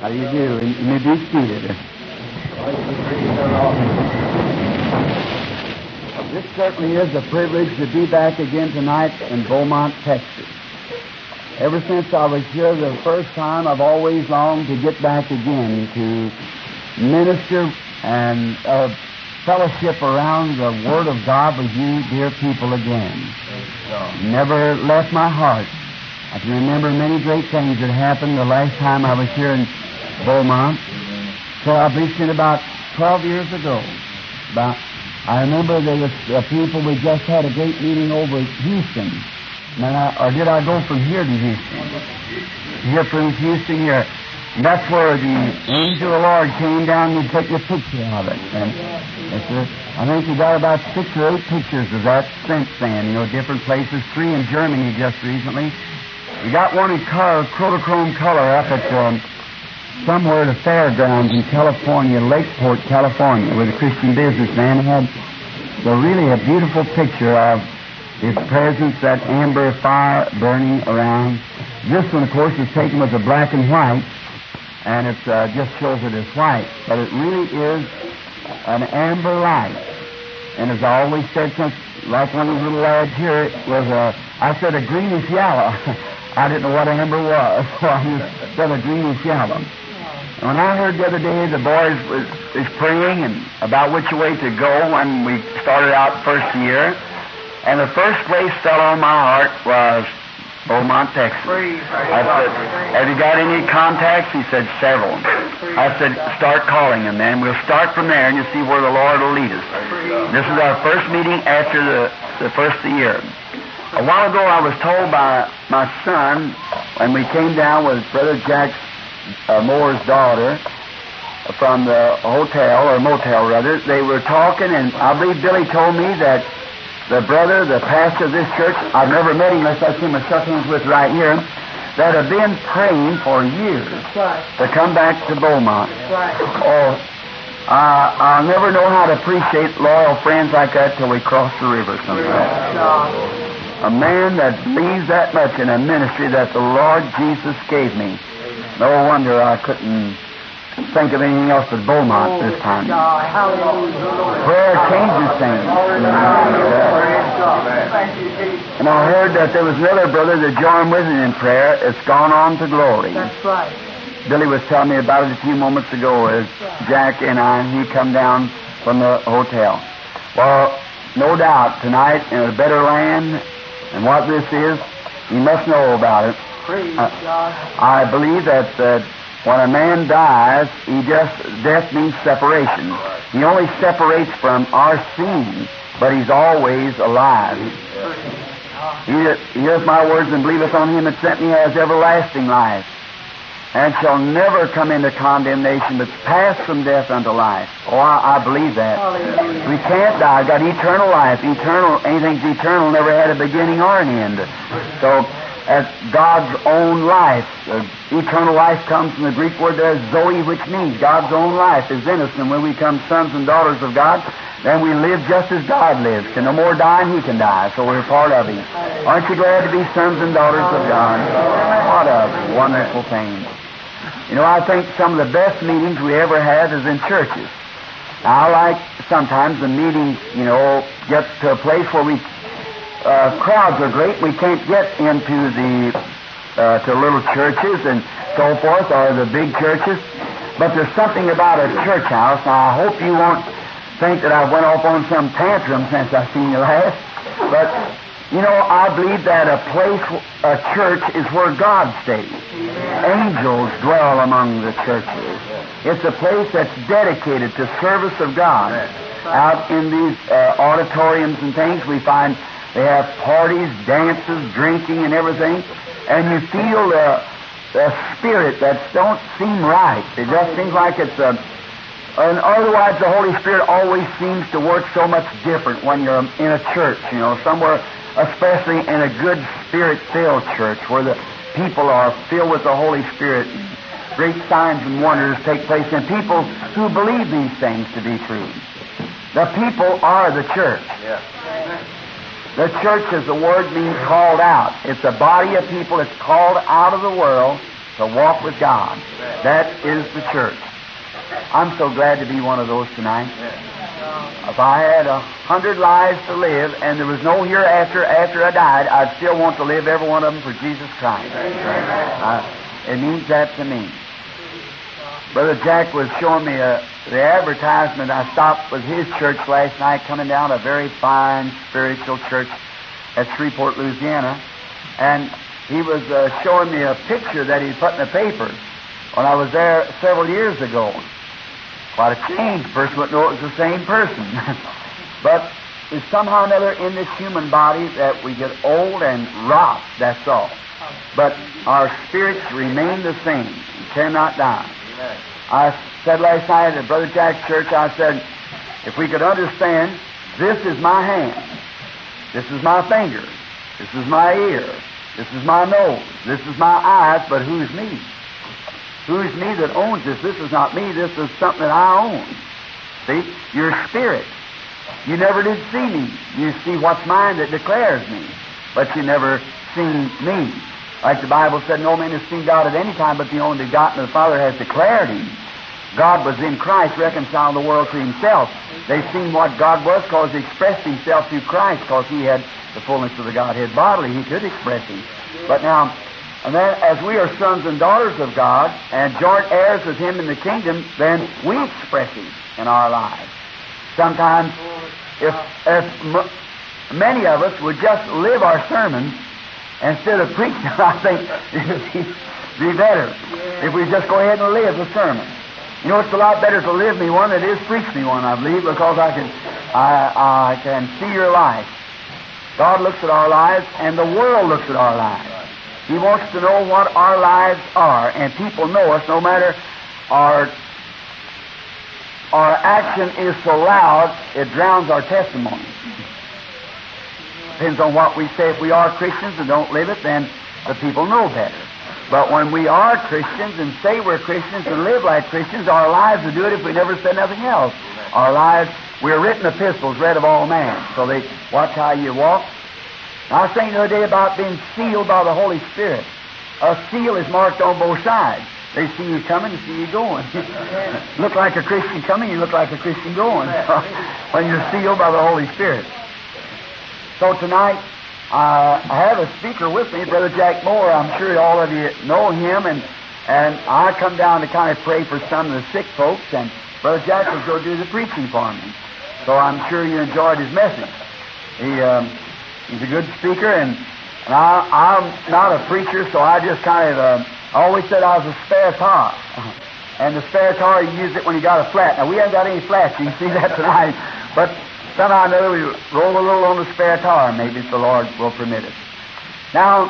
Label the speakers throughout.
Speaker 1: How do you do? You may be seated. This certainly is a privilege to be back again tonight in Beaumont, Texas. Ever since I was here the first time, I've always longed to get back again to minister and fellowship around the Word of God with you, dear people, again. Never left my heart. I can remember many great things that happened the last time I was here in Beaumont. So I believe it's about 12 years ago. I remember there was people, we just had a great meeting over at Houston. Or did I go from here to Houston? Here from Houston here. And that's where the angel of the Lord came down and took a picture of it. And I think we got about 6 or 8 pictures of that since then, different places. 3 in Germany just recently. We got one in Kodachrome color up at somewhere at the fairgrounds in California, Lakeport, California, with a Christian businessman had really a beautiful picture of His presence, that amber fire burning around. This one, of course, is taken with the black and white, and it just shows it as white. But it really is an amber light. And as I always said, since, like one of these little lads here, it was I said a greenish yellow. I didn't know what amber was, so I just said a greenish yellow. And when I heard the other day the boys was praying and about which way to go when we started out first year, and the first place fell on my heart was Beaumont, Texas. I said, have you got any contacts? He said, several. I said, start calling them then. We'll start from there and you'll see where the Lord will lead us. This is our first meeting after the first of the year. A while ago I was told by my son, when we came down with Brother Jack Moore's daughter from the hotel, or motel rather, they were talking, and I believe Billy told me that the brother, the pastor of this church, I've never met him unless I see him or shook hands with right here, that have been praying for years to come back to Beaumont. Oh, I'll never know how to appreciate loyal friends like that till we cross the river sometime. A man that believes that much in a ministry that the Lord Jesus gave me. No wonder I couldn't think of anything else but Beaumont this time. Prayer changes things. And I heard that there was another brother that joined with me in prayer. It's gone on to glory.
Speaker 2: That's right.
Speaker 1: Billy was telling me about it a few moments ago as Jack and he come down from the hotel. Well, no doubt, tonight in a better land, and what this is, you must know about it.
Speaker 2: Praise God.
Speaker 1: I believe that when a man dies, death means separation. He only separates from our sins, but he's always alive. He that heareth my words and believeth on him that sent me has everlasting life, and shall never come into condemnation, but pass from death unto life. Oh, I believe that.
Speaker 2: Hallelujah.
Speaker 1: We can't die. I've got eternal life. Anything's eternal never had a beginning or an end. So, as God's own life, eternal life comes from the Greek word there, Zoe, which means God's own life is in us. And when we become sons and daughters of God, then we live just as God lives. Can no more die than He can die, so we're part of Him. Aren't you glad to be sons and daughters of God? What a wonderful thing. I think some of the best meetings we ever have is in churches. Now, I like sometimes the meetings, get to a place where we crowds are great. We can't get into to little churches and so forth, or the big churches. But there's something about a church house. Now, I hope you won't think that I went off on some tantrum since I've seen you last. But, I believe that a church is where God stays. Angels dwell among the churches. It's a place that's dedicated to service of God. Out in these auditoriums and things, we find they have parties, dances, drinking, and everything. And you feel the spirit that don't seem right. It just seems like it's and otherwise the Holy Spirit always seems to work so much different when you're in a church, somewhere, especially in a good Spirit-filled church where the people are filled with the Holy Spirit. Great signs and wonders take place in people who believe these things to be true. The people are the church. The church, as the word means, called out. It's a body of people that's called out of the world to walk with God. That is the church. I'm so glad to be one of those tonight. If I had 100 lives to live and there was no hereafter after I died, I'd still want to live every one of them for Jesus Christ. It means that to me. Brother Jack was showing me the advertisement. I stopped with his church last night, coming down, a very fine spiritual church at Shreveport, Louisiana. And he was showing me a picture that he put in the paper when I was there several years ago. Quite a change. Person wouldn't know it was the same person. But there's somehow or another in this human body that we get old and rot, that's all. But our spirits remain the same. We cannot die. I said last night at Brother Jack's church, I said, if we could understand, this is my hand, this is my finger, this is my ear, this is my nose, this is my eyes, but who's me? Who's me that owns this? This is not me, this is something that I own. See? Your spirit. You never did see me. You see what's mine that declares me, but you never seen me. Like the Bible said, no man has seen God at any time, but the only begotten of the Father has declared Him. God was in Christ, reconciling the world to Himself. They've seen what God was because He expressed Himself through Christ, because He had the fullness of the Godhead bodily. He could express Him. But now, and then as we are sons and daughters of God and joint heirs with Him in the kingdom, then we express Him in our lives. Sometimes, if many of us would just live our sermons instead of preaching, I think it would be better if we just go ahead and live the sermon. You know, it's a lot better to live me one than it is preach me one, I believe, because I can see your life. God looks at our lives, and the world looks at our lives. He wants to know what our lives are, and people know us no matter our action is so loud it drowns our testimony. Depends on what we say. If we are Christians and don't live it, then the people know better. But when we are Christians and say we're Christians and live like Christians, our lives will do it if we never said nothing else. Our lives, we're written epistles read of all men, so they watch how you walk. I was saying the other day about being sealed by the Holy Spirit. A seal is marked on both sides. They see you coming and see you going. Look like a Christian coming, you look like a Christian going. When you're sealed by the Holy Spirit. So tonight, I have a speaker with me, Brother Jack Moore. I'm sure all of you know him, and I come down to kind of pray for some of the sick folks, and Brother Jack was going to do the preaching for me. So I'm sure you enjoyed his message. He's a good speaker, and I'm not a preacher, so I just kind of I always said I was a spare tire. And the spare tire, you use it when you got a flat. Now, we haven't got any flats. You can see that tonight. But somehow or another, we roll a little on the spare tire, maybe, if the Lord will permit it. Now,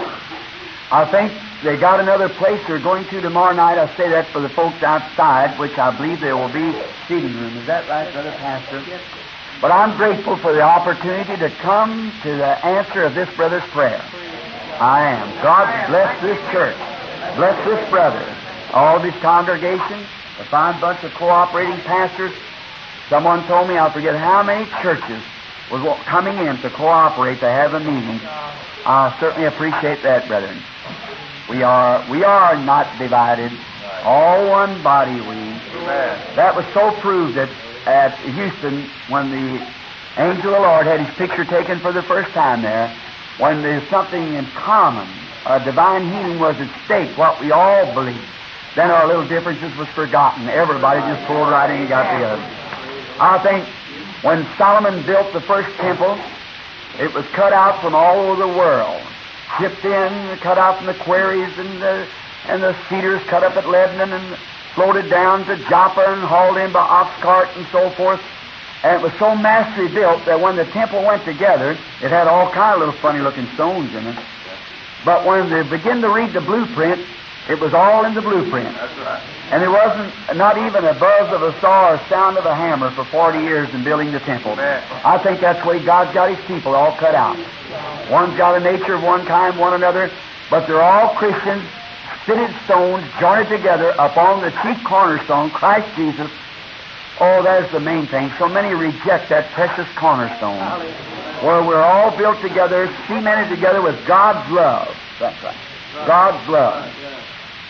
Speaker 1: I think they got another place they're going to tomorrow night. I say that for the folks outside, which I believe there will be seating room. Is that right, Brother Pastor? Yes. But I'm grateful for the opportunity to come to the answer of this brother's prayer. I am. God bless this church. Bless this brother. All of his congregation, a fine bunch of cooperating pastors. Someone told me, I forget how many churches was coming in to cooperate to have a meeting. I certainly appreciate that, brethren. We are not divided. All one body we. That was so proved at Houston when the angel of the Lord had his picture taken for the first time there, when there's something in common. Divine healing was at stake, what we all believed. Then our little differences was forgotten. Everybody just pulled right in and got together. I think when Solomon built the first temple, it was cut out from all over the world. Shipped in, cut out from the quarries and the cedars cut up at Lebanon and floated down to Joppa and hauled in by ox cart and so forth. And it was so masterly built that when the temple went together, it had all kind of little funny-looking stones in it. But when they begin to read the blueprint, it was all in the blueprint. That's right. And there wasn't not even a buzz of a saw or sound of a hammer for 40 years in building the temple. Amen. I think that's the way God's got His people all cut out. One's got a nature of one kind, one another, but they're all Christians, fitted stones, joined together upon the chief cornerstone, Christ Jesus. Oh, there's the main thing. So many reject that precious cornerstone, where we're all built together, cemented together with God's love. That's right. God's love.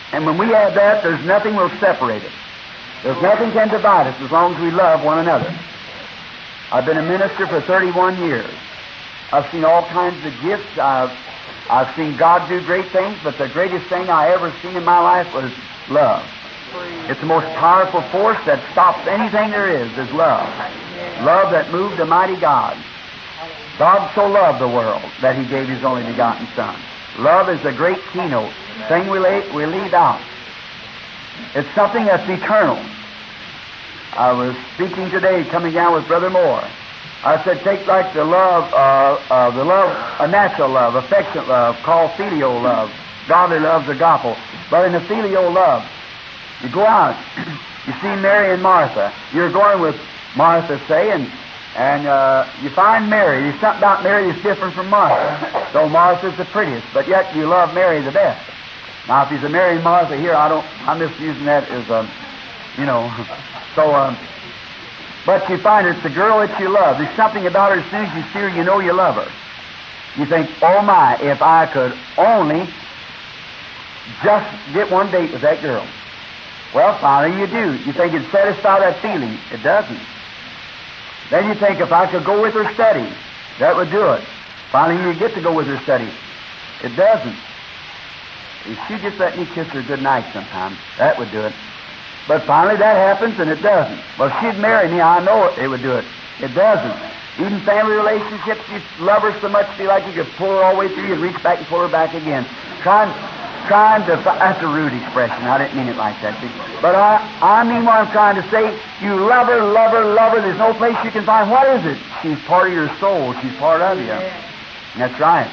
Speaker 1: And when we have that, there's nothing will separate us. There's nothing can divide us as long as we love one another. I've been a minister for 31 years. I've seen all kinds of gifts. I've seen God do great things, but the greatest thing I ever seen in my life was love. It's the most powerful force that stops anything there is love. Love that moved the mighty God. God so loved the world that He gave His only begotten Son. Love is the great keynote thing we leave out. It's something that's eternal. I was speaking today, coming down with Brother Moore. I said, take like the love, a natural love, affectionate love, called filial love. Godly love's agape. But in the filial love, you go out, you see Mary and Martha. You're going with Martha, say, and you find Mary. There's something about Mary that's different from Martha. Though Martha's the prettiest, but yet you love Mary the best. Now, if he's a Mary and Martha here, I'm just using that as but you find it's the girl that you love. There's something about her, as soon as you see her, you know you love her. You think, oh my, if I could only just get one date with that girl. Well, finally you do. You think it'd satisfy that feeling. It doesn't. Then you think, if I could go with her study, that would do it. Finally you get to go with her study. It doesn't. If she just let me kiss her good night sometime, that would do it. But finally that happens and it doesn't. Well, if she'd marry me, I know it would do it. It doesn't. Even family relationships, you love her so much, feel like you could pull her all the way through and reach back and pull her back again. Trying to, that's a rude expression. I didn't mean it like that. But I mean what I'm trying to say. You love her, love her, love her. There's no place you can find. What is it? She's part of your soul. She's part of you. And that's right.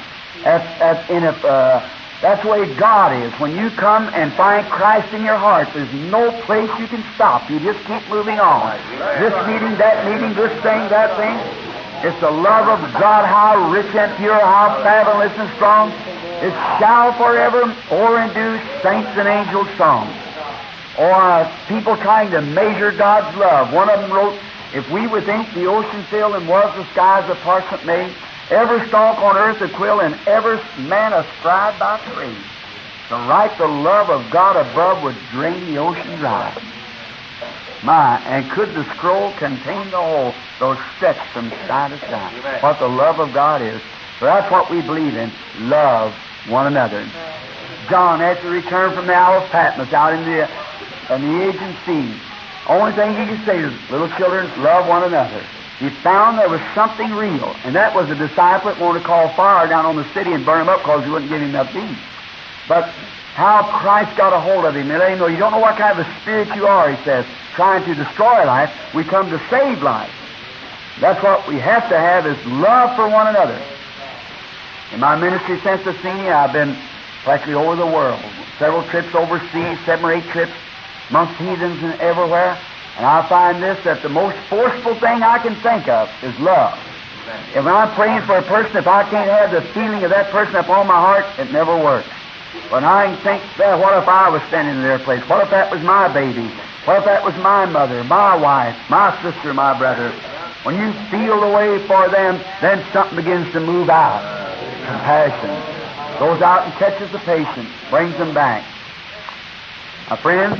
Speaker 1: That's the way God is. When you come and find Christ in your heart, there's no place you can stop. You just keep moving on. This meeting, that meeting, this thing, that thing. It's the love of God, how rich and pure, how fabulous and strong. It shall forever o'er-endue saints and angels' songs. Or people trying to measure God's love. One of them wrote, if we would think the ocean filled and was the skies of parchment made, every stalk on earth a quill, and every man a scribe by trade, to write the love of God above would drain the ocean dry. My, and could the scroll contain the whole, though stretched from side to side? What the love of God is. So that's what we believe in. Love one another. John, after return from the Isle of Patmos, out in the Aegean Sea, only thing he could say is, little children, love one another. He found there was something real, and that was a disciple that wanted to call fire down on the city and burn him up because he wouldn't give him enough to eat. But how Christ got a hold of him and let him know, you don't know what kind of a spirit you are, he says, trying to destroy life. We come to save life. That's what we have to have, is love for one another. In my ministry since the senior, I've been practically over the world. Several trips overseas, 7 or 8 trips amongst heathens and everywhere. And I find this, that the most forceful thing I can think of is love. If I'm praying for a person, if I can't have the feeling of that person upon my heart, it never works. But I can think, well, what if I was standing in their place? What if that was my baby? What if that was my mother, my wife, my sister, my brother? When you feel the way for them, then something begins to move out. Compassion. Goes out and catches the patient, brings them back. My friends,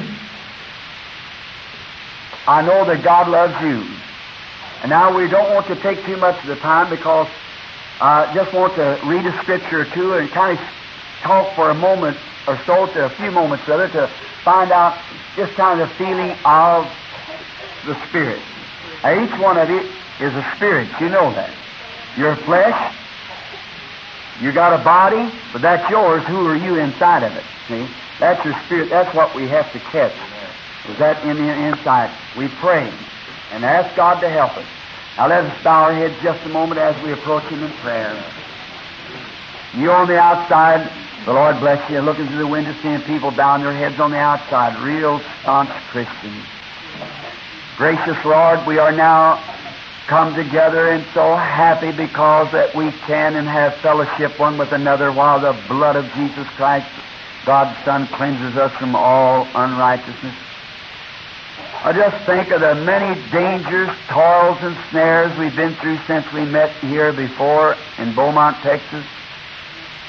Speaker 1: I know that God loves you. And now we don't want to take too much of the time because I just want to read a scripture or two and kind of talk for a moment or so, to a few moments rather, to find out just kind of the feeling of the Spirit. Now, each one of you is a spirit. You know that. Your flesh, you got a body, but that's yours. Who are you inside of it? See? That's your spirit. That's what we have to catch. Is that in the inside? We pray and ask God to help us. Now let us bow our heads just a moment as we approach Him in prayer. You on the outside, the Lord bless you, looking through the window, seeing people bowing their heads on the outside, real staunch Christians. Gracious Lord, we are now come together and so happy because that we can and have fellowship one with another while the blood of Jesus Christ, God's Son, cleanses us from all unrighteousness. I just think of the many dangers, toils, and snares we've been through since we met here before in Beaumont, Texas.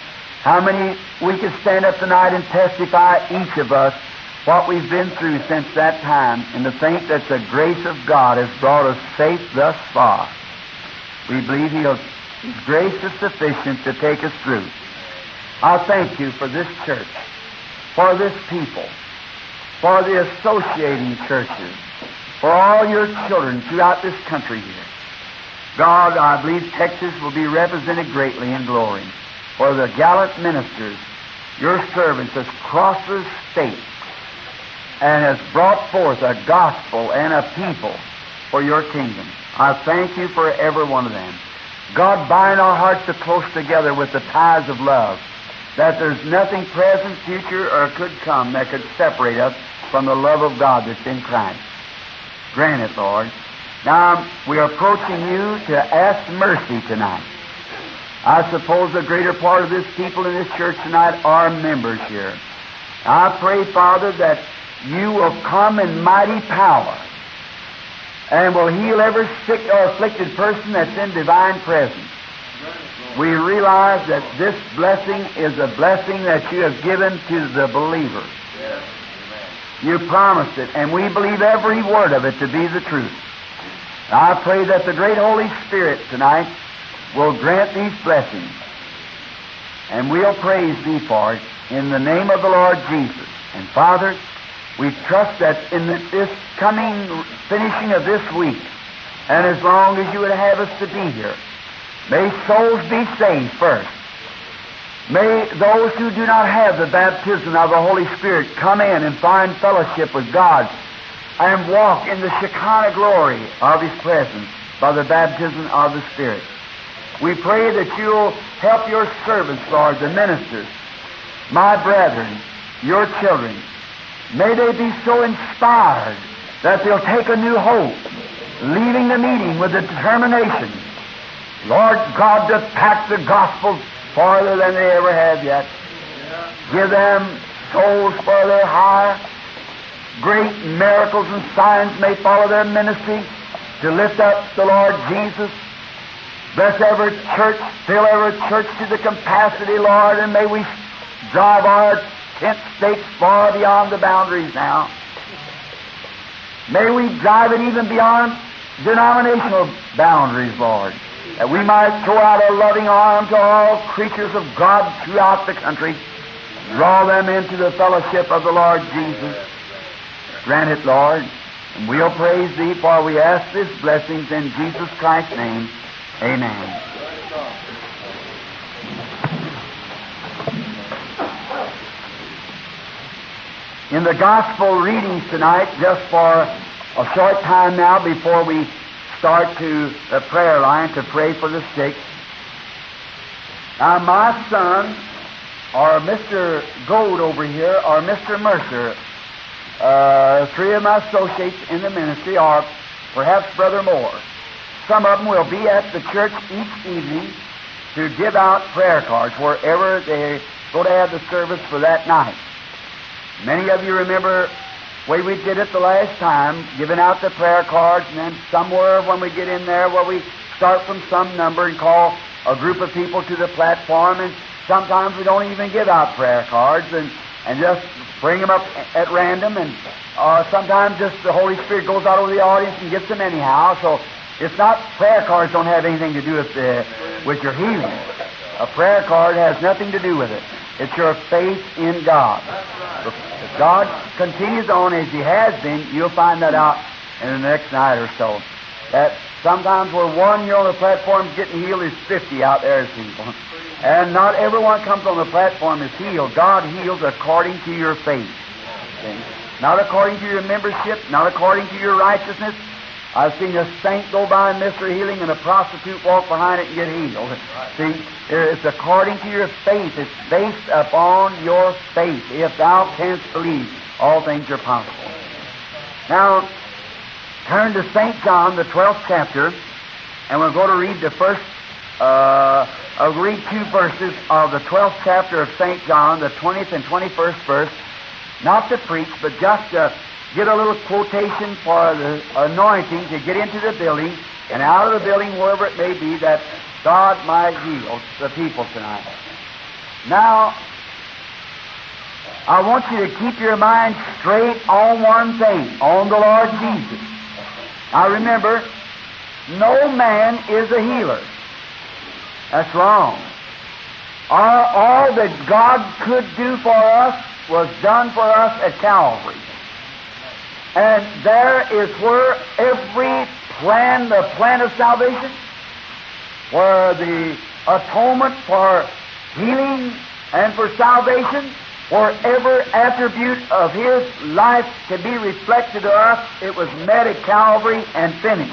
Speaker 1: How many we could stand up tonight and testify, each of us, what we've been through since that time, and to think that the grace of God has brought us safe thus far. We believe His grace is sufficient to take us through. I thank You for this church, for this people, for the associating churches, for all Your children throughout this country here. God, I believe Texas will be represented greatly in glory, for the gallant ministers, Your servants, has crossed the state and has brought forth a gospel and a people for Your kingdom. I thank You for every one of them. God, bind our hearts so close together with the ties of love, that there's nothing present, future, or could come that could separate us from the love of God that's in Christ. Grant it, Lord. Now, we are approaching You to ask mercy tonight. I suppose the greater part of this people in this church tonight are members here. I pray, Father, that You will come in mighty power and will heal every sick or afflicted person that's in divine presence. We realize that this blessing is a blessing that You have given to the believer. You promised it, and we believe every word of it to be the truth. I pray that the great Holy Spirit tonight will grant these blessings, and we'll praise Thee for it in the name of the Lord Jesus. And Father, we trust that in this coming finishing of this week, and as long as You would have us to be here, may souls be saved first. May those who do not have the baptism of the Holy Spirit come in and find fellowship with God and walk in the Shekinah glory of His presence by the baptism of the Spirit. We pray that You'll help Your servants, Lord, the ministers, my brethren, Your children. May they be so inspired that they'll take a new hope, leaving the meeting with a determination, Lord God, to pack the gospel farther than they ever have yet. Give them souls for their hire. Great miracles and signs may follow their ministry to lift up the Lord Jesus. Bless every church, fill every church to the capacity, Lord, and may we drive our tent stakes far beyond the boundaries now. May we drive it even beyond denominational boundaries, Lord, that we might throw out a loving arm to all creatures of God throughout the country, draw them into the fellowship of the Lord Jesus. Grant it, Lord, and we'll praise Thee, for we ask this blessings in Jesus Christ's name. Amen. In the gospel readings tonight, just for a short time now before we start to the prayer line to pray for the sick. Now, my son, or Mr. Gold over here, or Mr. Mercer, three of my associates in the ministry, or perhaps Brother Moore. Some of them will be at the church each evening to give out prayer cards wherever they go to have the service for that night. Many of you remember the way we did it the last time, giving out the prayer cards, and then somewhere when we get in there where we start from some number and call a group of people to the platform, and sometimes we don't even give out prayer cards and just bring them up at random, and sometimes just the Holy Spirit goes out over the audience and gets them anyhow. So it's not, prayer cards don't have anything to do with your healing. A prayer card has nothing to do with it. It's your faith in God. If God continues on as He has been, you'll find that out in the next night or so. That sometimes where one here on the platform is getting healed, there's 50 out there as people. And not everyone comes on the platform is healed. God heals according to your faith. See? Not according to your membership, not according to your righteousness. I've seen a saint go by and miss her healing and a prostitute walk behind it and get healed. See, it's according to your faith. It's based upon your faith. If thou canst believe, all things are possible. Now, turn to St. John, the 12th chapter, and we're going to read the first, I'll read two verses of the 12th chapter of St. John, the 20th and 21st verse, not to preach, but just to get a little quotation for the anointing to get into the building, and out of the building, wherever it may be, that God might heal the people tonight. Now, I want you to keep your mind straight on one thing, on the Lord Jesus. Now remember, no man is a healer. That's wrong. All that God could do for us was done for us at Calvary. And there is where every plan, the plan of salvation, where the atonement for healing and for salvation, where every attribute of His life can be reflected to us, it was met at Calvary and finished.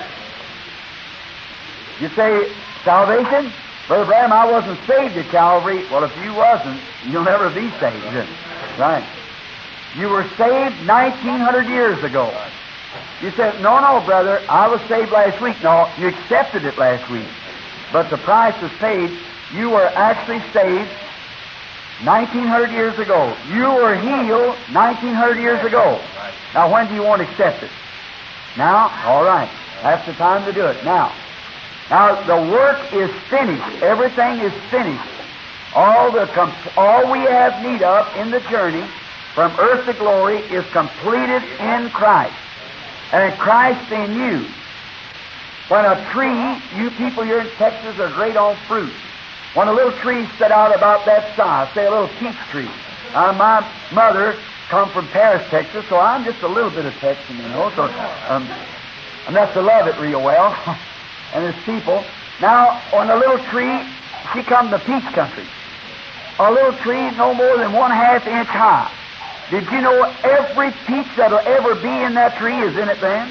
Speaker 1: You say, salvation? Brother Branham, I wasn't saved at Calvary. Well, if you wasn't, you'll never be saved. Right. You were saved 1900 years ago. You said, no, brother, I was saved last week. No, you accepted it last week. But the price was paid. You were actually saved 1900 years ago. You were healed 1900 years ago. Now, when do you want to accept it? Now? All right. That's the time to do it. Now, the work is finished. Everything is finished. All we have need of in the journey from earth to glory is completed in Christ. And Christ in you. When a tree, you people here in Texas are great on fruit. When a little tree set out about that size, say a little peach tree. My mother come from Paris, Texas, so I'm just a little bit of Texan, you know. So I'm enough to love it real well. And there's people. Now, on a little tree, she come to peach country. A little tree no more than 1/2 inch high. Did you know every peach that'll ever be in that tree is in it then?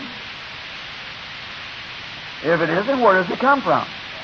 Speaker 1: If it isn't, where does it come from?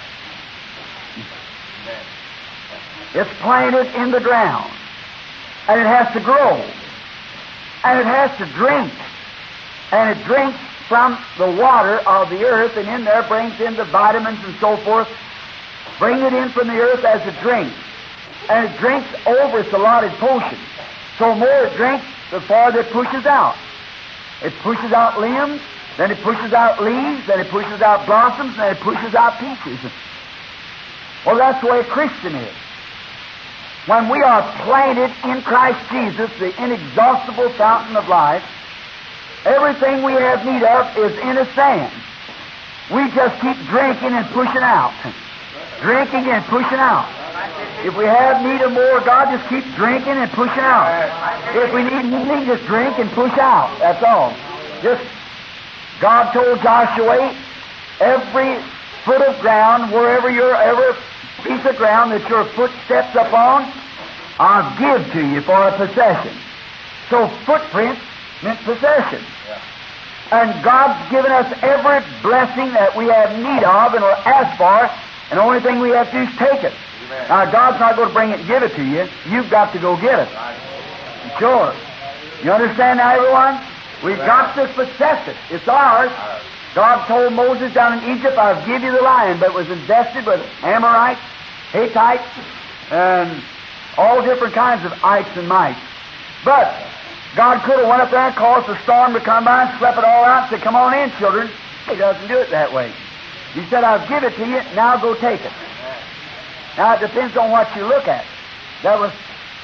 Speaker 1: It's planted in the ground. And it has to grow. And it has to drink. And it drinks from the water of the earth, and in there brings in the vitamins and so forth. Bring it in from the earth as a drink. And it drinks over its allotted portion. So the more it drinks, the farther it pushes out. It pushes out limbs, then it pushes out leaves, then it pushes out blossoms, then it pushes out peaches. Well, that's the way a Christian is. When we are planted in Christ Jesus, the inexhaustible fountain of life, everything we have need of is in His hand. We just keep drinking and pushing out. Drinking and pushing out. If we have need of more, God just keeps drinking and pushing out. If we need healing, just drink and push out. That's all. Just, God told Joshua, every foot of ground, every piece of ground that your foot steps upon, I'll give to you for a possession. So footprints meant possession. And God's given us every blessing that we have need of and will ask for, and the only thing we have to do is take it. Now, God's not going to bring it and give it to you. You've got to go get it. Sure. You understand now, everyone? We've got to possess it. It's ours. God told Moses down in Egypt, I'll give you the land, but it was invested with Amorites, Hittites, and all different kinds of ites and mites. But God could have went up there and caused a storm to come by and swept it all out and said, come on in, children. He doesn't do it that way. He said, I'll give it to you, now go take it. Now, it depends on what you look at. There was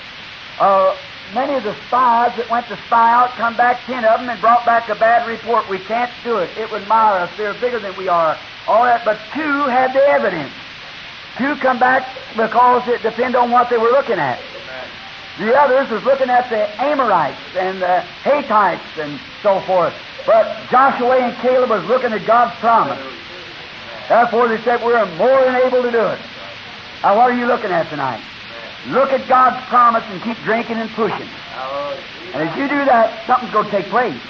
Speaker 1: many of the spies that went to spy out, come back, 10 of them, and brought back a bad report. We can't do it. It would mar us. They're bigger than we are. All that, but 2 had the evidence. 2 come back because it depended on what they were looking at. The others was looking at the Amorites and the Hittites and so forth. But Joshua and Caleb was looking at God's promise. Therefore, they said, we're more than able to do it. Now, what are you looking at tonight? Look at God's promise and keep drinking and pushing. And as you do that, something's going to take place.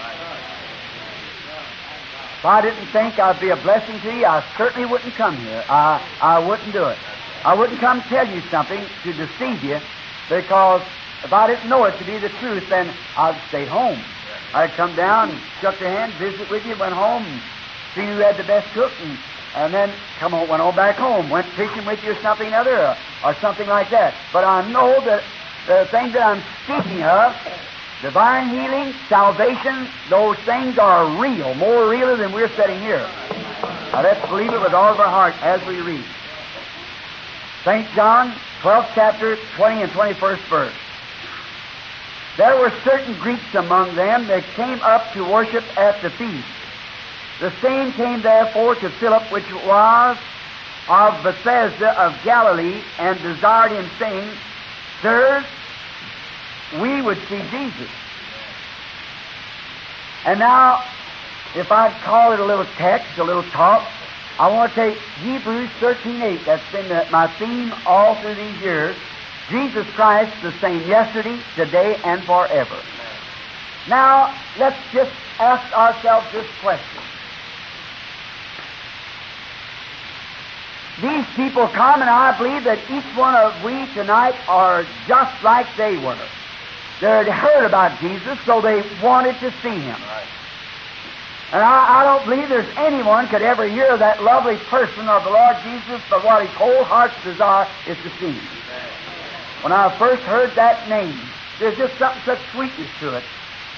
Speaker 1: If I didn't think I'd be a blessing to you, I certainly wouldn't come here. I wouldn't do it. I wouldn't come tell you something to deceive you, because if I didn't know it to be the truth, then I'd stay home. I'd come down and shook your hand, visit with you, went home, and see who had the best cook, and then went on back home, went fishing with you or something other, or something like that. But I know that the things that I'm speaking of, divine healing, salvation, those things are real, more realer than we're sitting here. Now let's believe it with all of our heart as we read. St. John 12th chapter, 20 and 21st verse. There were certain Greeks among them that came up to worship at the feast. The same came therefore to Philip, which was of Bethsaida of Galilee, and desired him, saying, Sirs, we would see Jesus. And now, if I'd call it a little text, a little talk, I want to take Hebrews 13:8. That's been my theme all through these years. Jesus Christ the same yesterday, today, and forever. Now, let's just ask ourselves this question. These people come, and I believe that each one of we tonight are just like they were. They had heard about Jesus, so they wanted to see Him. And I don't believe there's anyone could ever hear that lovely person of the Lord Jesus, but what his whole heart's desire is to see Him. When I first heard that name, there's just something such sweetness to it.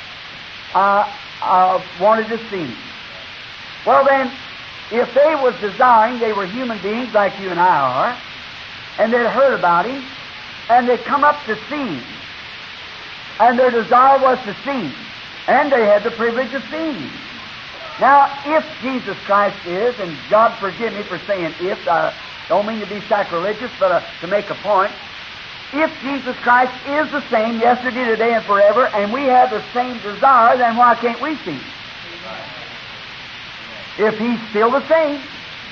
Speaker 1: I wanted to see Him. Well then, if they was desiring, they were human beings like you and I are, and they'd heard about Him, and they'd come up to see Him, and their desire was to see Him, and they had the privilege of seeing Him. Now, if Jesus Christ is, and God forgive me for saying if, I don't mean to be sacrilegious, but to make a point, if Jesus Christ is the same yesterday, today, and forever, and we have the same desire, then why can't we see Him? If He's still the same.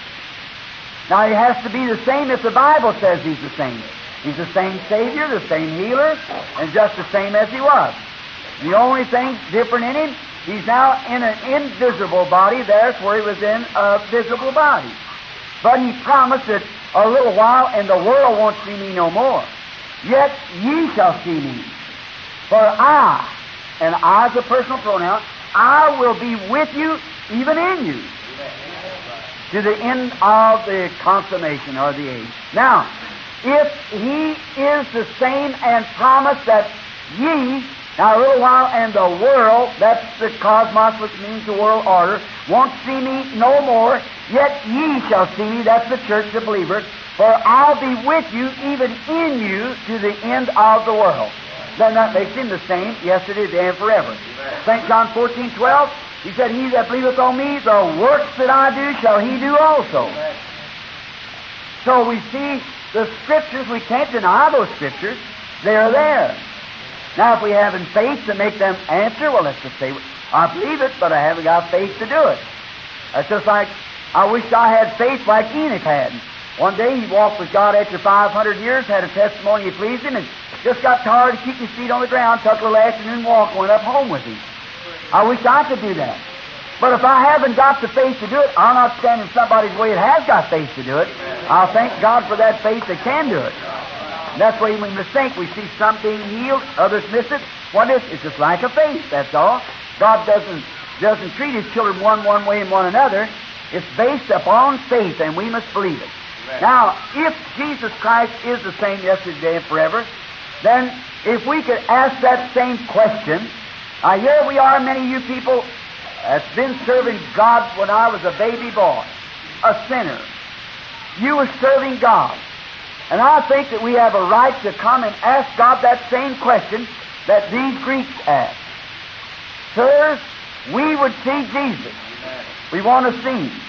Speaker 1: Now, He has to be the same if the Bible says He's the same. He's the same Savior, the same healer, and just the same as He was. The only thing different in Him, He's now in an invisible body. That's where He was in a visible body. But He promised that a little while, and the world won't see Me no more. Yet ye shall see Me. For I, and I is a personal pronoun, I will be with you, even in you, to the end of the consummation or the age. Now, if He is the same and promised that ye, now a little while, and the world, that's the cosmos, which means the world order, won't see Me no more, yet ye shall see Me, that's the church, the believer, for I'll be with you, even in you, to the end of the world. Then that makes Him the same, yesterday, today, and forever. St. John 14:12, He said, He that believeth on Me, the works that I do shall he do also. So we see the Scriptures, we can't deny those Scriptures, they're there. Now, if we haven't faith to make them answer, well, let's just say, I believe it, but I haven't got faith to do it. That's just like, I wish I had faith like Enoch had. One day he walked with God after 500 years, had a testimony He pleased Him, and just got tired of keeping His feet on the ground, took a little afternoon walk, went up home with Him. I wish I could do that. But if I haven't got the faith to do it, I'll not stand in somebody's way that has got faith to do it. I'll thank God for that faith that can do it. And that's why we must think. We see some being healed, others miss it. What is it? It's just like a faith, that's all. God doesn't treat His children one way and one another. It's based upon faith, and we must believe it. Now, if Jesus Christ is the same yesterday, today, and forever, then if we could ask that same question, here we are, many of you people that's been serving God when I was a baby boy, a sinner. You were serving God. And I think that we have a right to come and ask God that same question that these Greeks asked. Sirs, we would see Jesus. We want to see Him.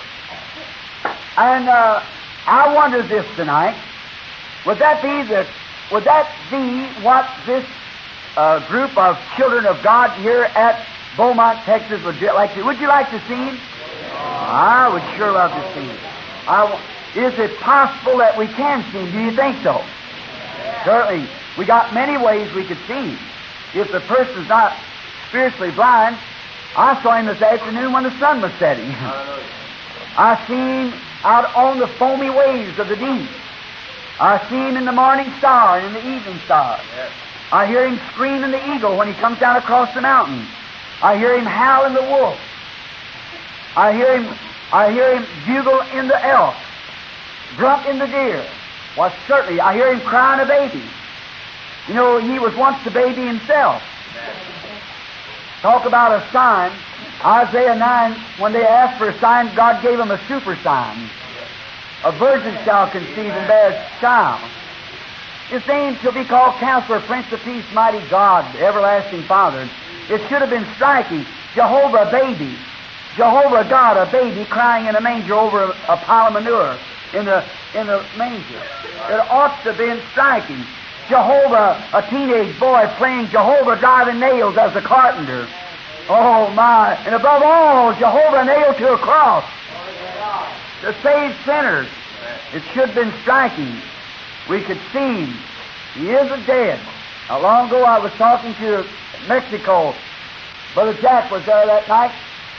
Speaker 1: And I wonder this tonight, would that be what this group of children of God here at Beaumont, Texas would like to? Would you like to see Him? I would sure love to see Him. Is it possible that we can see Him? Do you think so? Certainly. We got many ways we could see Him. If the person's not spiritually blind, I saw Him this afternoon when the sun was setting. I seen Him out on the foamy waves of the deep. I see Him in the morning star and in the evening star. I hear Him scream in the eagle when He comes down across the mountain. I hear Him howl in the wolf. I hear Him bugle in the elk, grunt in the deer. Well, certainly, I hear Him crying a baby. You know, He was once the baby Himself. Talk about a sign. Isaiah 9, when they asked for a sign, God gave them a super sign. A virgin shall conceive and bear a child. His name shall be called Counselor, Prince of Peace, Mighty God, Everlasting Father. It should have been striking. Jehovah, baby. Jehovah God, a baby crying in a manger over a pile of manure in the manger. It ought to have been striking. Jehovah, a teenage boy playing Jehovah driving nails as a carpenter. Oh my! And above all, Jehovah nailed to a cross to save sinners. It should have been striking. We could see him. He isn't dead. Not long ago I was talking to Mexico. Brother Jack was there that night.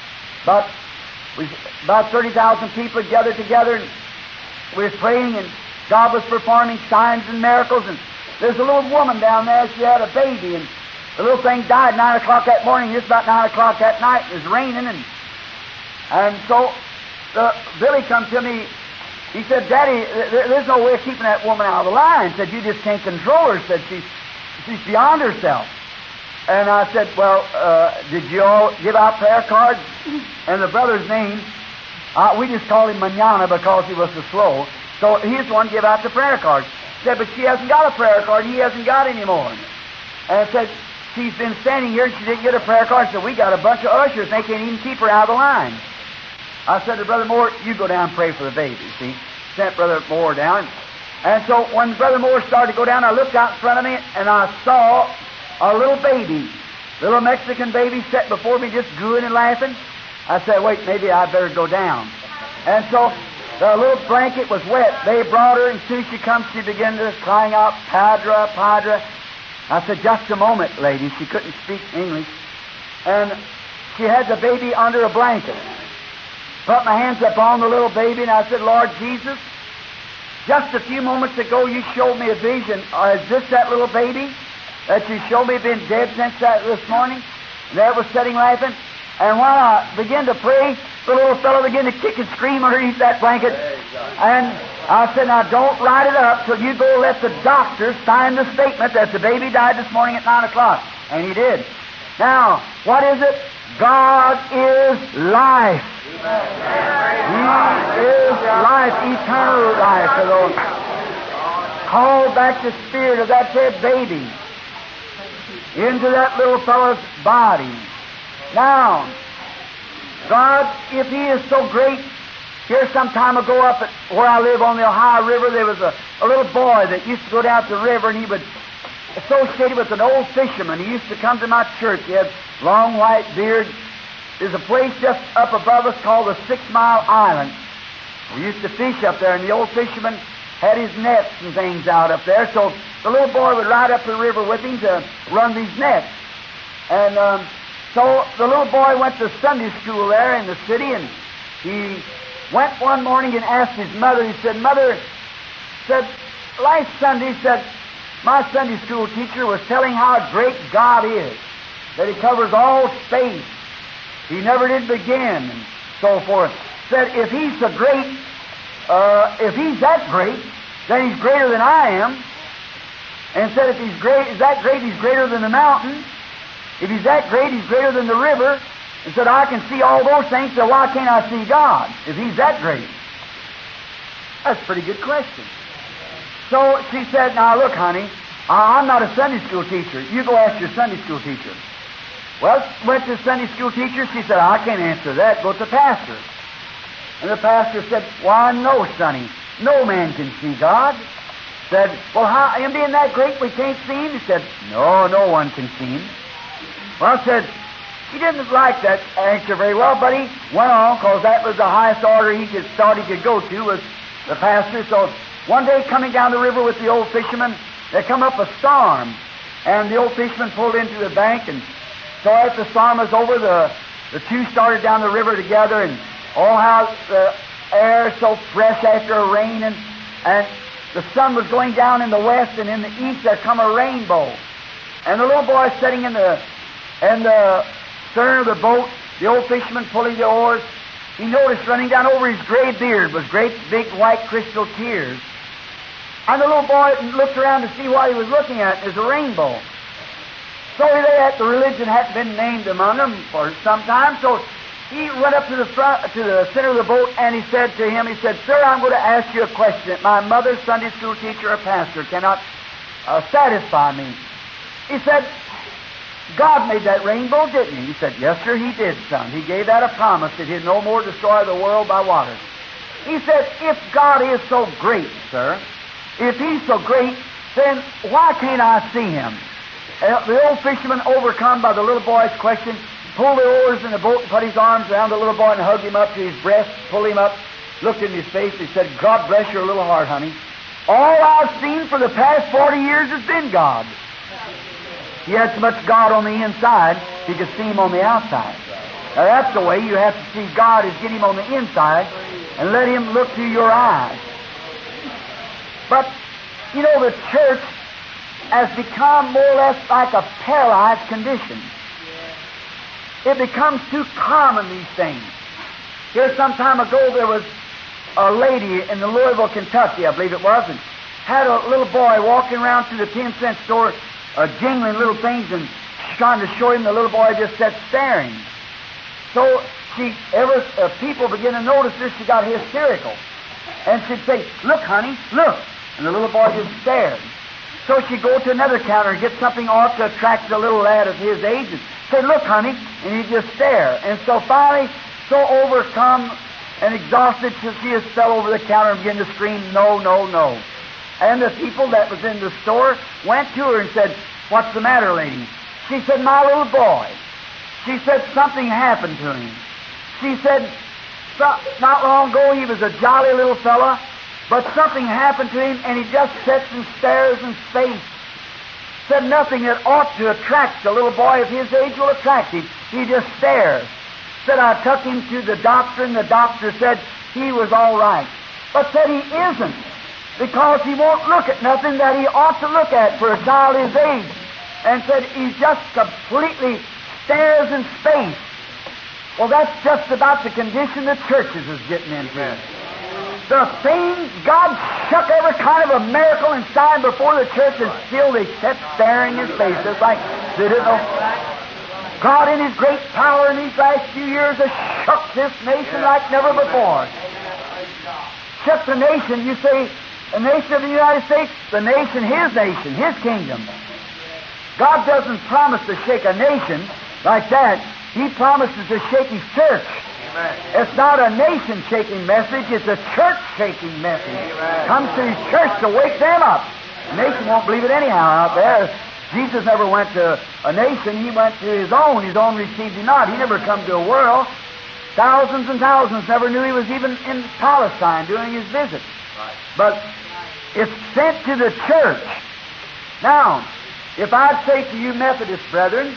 Speaker 1: About 30,000 people had gathered together, and we were praying, and God was performing signs and miracles. And there's a little woman down there. She had a baby, and the little thing died 9 o'clock that morning. Just about 9 o'clock that night. It was raining, and so Billy come to me. He said, "Daddy, there's no way of keeping that woman out of the line." Said, "You just can't control her." Said, "She's beyond herself." And I said, "Well, did you all give out prayer cards?" And the brother's name, we just called him Manana because he was so slow. So he's the one who gave out the prayer cards. Said, "But she hasn't got a prayer card. He hasn't got any more." And I said, "She's been standing here and she didn't get a prayer card." So we got a bunch of ushers. They can't even keep her out of the line. I said to Brother Moore, "You go down and pray for the baby." See? Sent Brother Moore down. And so when Brother Moore started to go down, I looked out in front of me and I saw a little baby, little Mexican baby, sitting before me just gooing and laughing. I said, "Wait, maybe I better go down." And so the little blanket was wet. They brought her, and as soon as she comes, she began to crying out, "Padre, Padre." I said, "Just a moment, lady." She couldn't speak English. And she had the baby under a blanket. Put my hands up on the little baby, and I said, "Lord Jesus, just a few moments ago you showed me a vision. Is this that little baby that you showed me been dead since this morning?" And there it was sitting laughing. And while I began to pray, the little fellow began to kick and scream underneath that blanket. And I said, "Now don't write it up till you go let the doctor sign the statement that the baby died this morning at 9 o'clock. And he did. Now, what is it? God is life. He is life, eternal life. Call back the spirit of that dead baby into that little fellow's body. Now, God, if He is so great, here some time ago up at where I live on the Ohio River, there was a little boy that used to go down to the river, and he was associated with an old fisherman. He used to come to my church. He had long white beard. There's a place just up above us called the 6 Mile Island. We used to fish up there, and the old fisherman had his nets and things out up there, so the little boy would ride up the river with him to run these nets. And so the little boy went to Sunday school there in the city, and he went one morning and asked his mother, he said, "Mother," said, "last Sunday," said, "my Sunday school teacher was telling how great God is, that He covers all space. He never did begin," and so forth. Said, "If He's so great, if He's that great, then He's greater than I am." And said, "If He's great, is that great, He's greater than the mountain. If He's that great, He's greater than the river." And said, "I can see all those things, so why can't I see God, if He's that great?" That's a pretty good question. So she said, "Now look, honey, I'm not a Sunday school teacher. You go ask your Sunday school teacher." Well, went to the Sunday school teacher. She said, "I can't answer that. Go to the pastor." And the pastor said, "Why, no, sonny. No man can see God." Said, "Well, how, Him being that great, we can't see Him?" He said, "No, no one can see Him." Well, I said, he didn't like that answer very well, but he went on, because that was the highest order he could go to, was the pastor. So one day, coming down the river with the old fisherman, there come up a storm, and the old fisherman pulled into the bank, and so after the storm was over, the two started down the river together, and how the air so fresh after a rain, and the sun was going down in the west, and in the east there come a rainbow. And the little boy sitting in the stern of the boat, the old fisherman pulling the oars, he noticed running down over his gray beard was great big white crystal tears. And the little boy looked around to see what he was looking at. There's a rainbow. So the religion hadn't been named among them for some time, so he went up to the center of the boat, and he said to him, he said, "Sir, I'm going to ask you a question that my mother, Sunday school teacher or pastor, cannot
Speaker 2: satisfy me. He said, God made that rainbow, didn't He? He said, yes, sir, He did, son. He gave that a promise that He'd no more destroy the world by water. He said, if God is so great, sir, if He's so great, then why can't I see Him? The old fisherman, overcome by the little boy's question, pulled the oars in the boat and put his arms around the little boy and hugged him up to his breast, pulled him up, looked in his face, and said, God bless your little heart, honey. All I've seen for the past 40 years has been God. He had so much God on the inside, he could see Him on the outside. Now that's the way you have to see God, is get Him on the inside and let Him look through your eyes. But, you know, the church has become more or less like a paralyzed condition. It becomes too common, these things. Here some time ago there was a lady in the Louisville, Kentucky, I believe it was, and had a little boy walking around through the 10-cent store jingling little things, and trying to show him. The little boy just sat staring. So people began to notice this, she got hysterical. And she'd say, look, honey, look. And the little boy just stared. So she'd go to another counter and get something off to attract the little lad of his age and say, look, honey, and he'd just stare. And so finally, so overcome and exhausted, she just fell over the counter and began to scream, no, no, no. And the people that was in the store went to her and said, what's the matter, lady? She said, my little boy. She said, something happened to him. She said, not long ago he was a jolly little fella, but something happened to him and he just sits and stares in space. Said nothing that ought to attract a little boy of his age will attract him. He just stares. Said I took him to the doctor and the doctor said he was all right. But said he isn't, because he won't look at nothing that he ought to look at for a child his age. And said he just completely stares in space. Well, that's just about the condition the churches is getting into. The thing, God shook every kind of a miracle and sign before the church, and still they kept staring in space. It's like they didn't know. God in His great power in these last few years has shook this nation like never before. Shook the nation, you say, the nation of the United States, the nation, His kingdom. God doesn't promise to shake a nation like that. He promises to shake His church. Amen. It's not a nation-shaking message, it's a church-shaking message. Amen. Comes to His church to wake them up. The nation won't believe it anyhow out there. Jesus never went to a nation, He went to His own received Him not. He never come to a world. Thousands and thousands never knew He was even in Palestine doing His visit. Right. But it's sent to the church. Now, if I'd say to you Methodist brethren,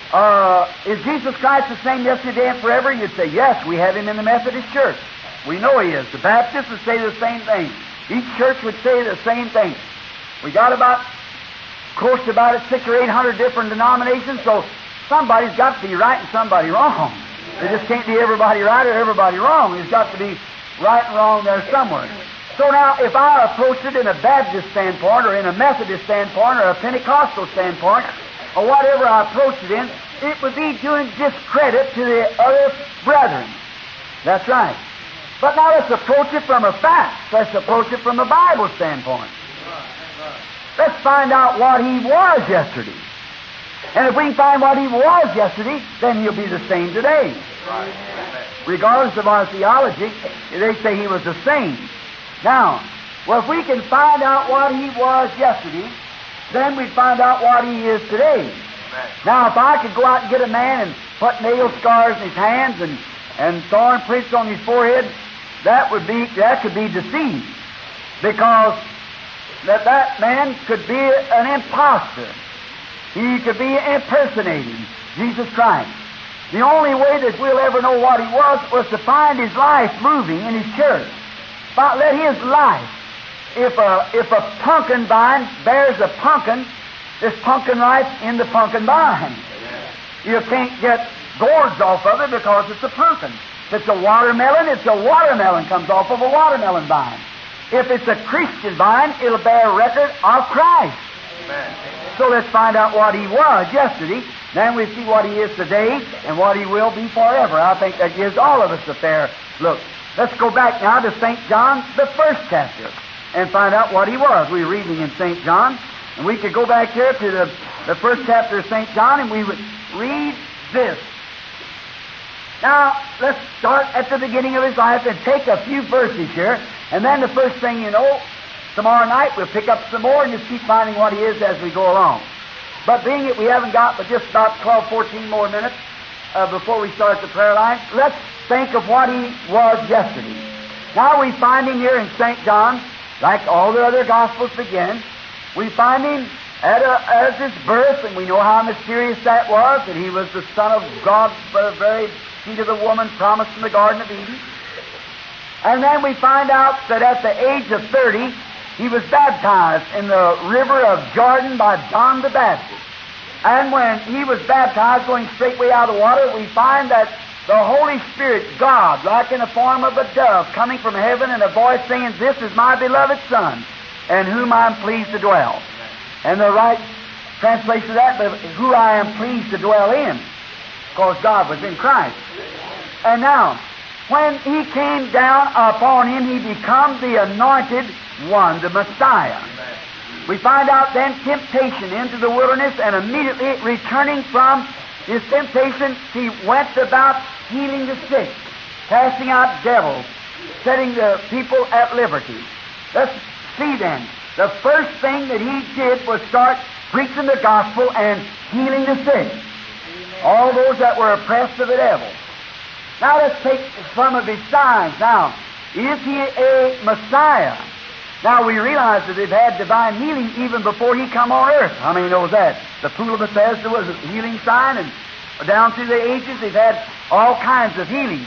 Speaker 2: is Jesus Christ the same yesterday and forever? You'd say, yes, we have Him in the Methodist Church. We know He is. The Baptists would say the same thing. Each church would say the same thing. We got close to about 600 or 800 different denominations, so somebody's got to be right and somebody wrong. There just can't be everybody right or everybody wrong. There's got to be right and wrong there somewhere. So now, if I approach it in a Baptist standpoint or in a Methodist standpoint or a Pentecostal standpoint, or whatever I approach it in, it would be doing discredit to the other brethren. That's right. But now let's approach it from a fact. Let's approach it from a Bible standpoint. Let's find out what He was yesterday. And if we can find what He was yesterday, then He'll be the same today. Regardless of our theology, they say He was the same. Now, well, if we can find out what He was yesterday, then we'd find out what He is today. Amen. Now, if I could go out and get a man and put nail scars in his hands and thorn prints on his forehead, that could be deceived, because that man could be an impostor. He could be impersonating Jesus Christ. The only way that we'll ever know what He was to find His life moving in His church. But let His life, if a pumpkin vine bears a pumpkin, there's pumpkin life in the pumpkin vine. You can't get gourds off of it because it's a pumpkin. If it's a watermelon comes off of a watermelon vine. If it's a Christian vine, it'll bear a record of Christ. Amen. So let's find out what He was yesterday. Then we see what He is today and what He will be forever. I think that gives all of us a fair look. Let's go back now to St. John, the 1st chapter, and find out what He was. We're reading in St. John, And we could go back here to the first chapter of St. John, and we would read this. Now, let's start at the beginning of his life and take a few verses here, and then the first thing you know, tomorrow night we'll pick up some more and just keep finding what he is as we go along. But being that we haven't got but just about 12, 14 more minutes before we start the prayer line, let's think of what he was yesterday. Now we find him here in St. John, like all the other Gospels begin. We find him at his birth, and we know how mysterious that was, that he was the Son of God by the very seed of the woman promised in the Garden of Eden. And then we find out that at the age of 30, he was baptized in the river of Jordan by John the Baptist. And when he was baptized, going straightway out of the water, we find that the Holy Spirit, God, like in the form of a dove, coming from heaven, and a voice saying, "This is my beloved Son, in whom I am pleased to dwell." And the right translation of that, who I am pleased to dwell in, because God was in Christ. And now, when he came down upon him, he became the anointed one, the Messiah. We find out then temptation into the wilderness, and immediately returning from his temptation, he went about healing the sick, casting out devils, setting the people at liberty. Let's see then. The first thing that he did was start preaching the gospel and healing the sick, all those that were oppressed of the devil. Now let's take some of his signs. Now, is he a Messiah? Now we realize that they've had divine healing even before he come on earth. How many knows that? The pool of Bethesda was a healing sign, and down through the ages they've had all kinds of healing.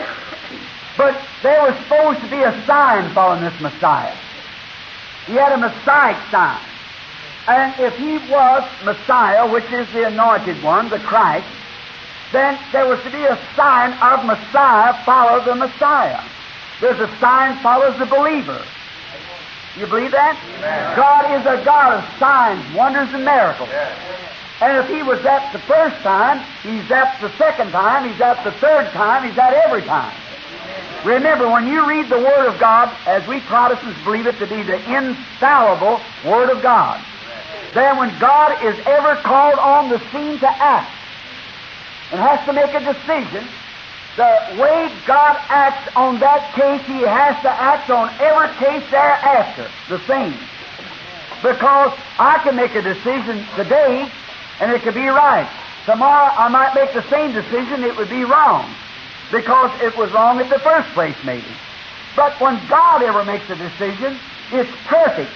Speaker 2: But there was supposed to be a sign following this Messiah. He had a Messiah sign. And if he was Messiah, which is the anointed one, the Christ, then there was to be a sign of Messiah follow the Messiah. There's a sign follows the believer. You believe that? Amen. God is a God of signs, wonders, and miracles. Yes. And if he was at the first time, he's at the second time, he's at the third time, he's at every time. Remember, when you read the Word of God, as we Protestants believe it to be the infallible Word of God, then when God is ever called on the scene to act and has to make a decision, the way God acts on that case, he has to act on every case thereafter, the same. Because I can make a decision today, and it could be right. Tomorrow I might make the same decision, it would be wrong. Because it was wrong at the first place, maybe. But when God ever makes a decision, it's perfect.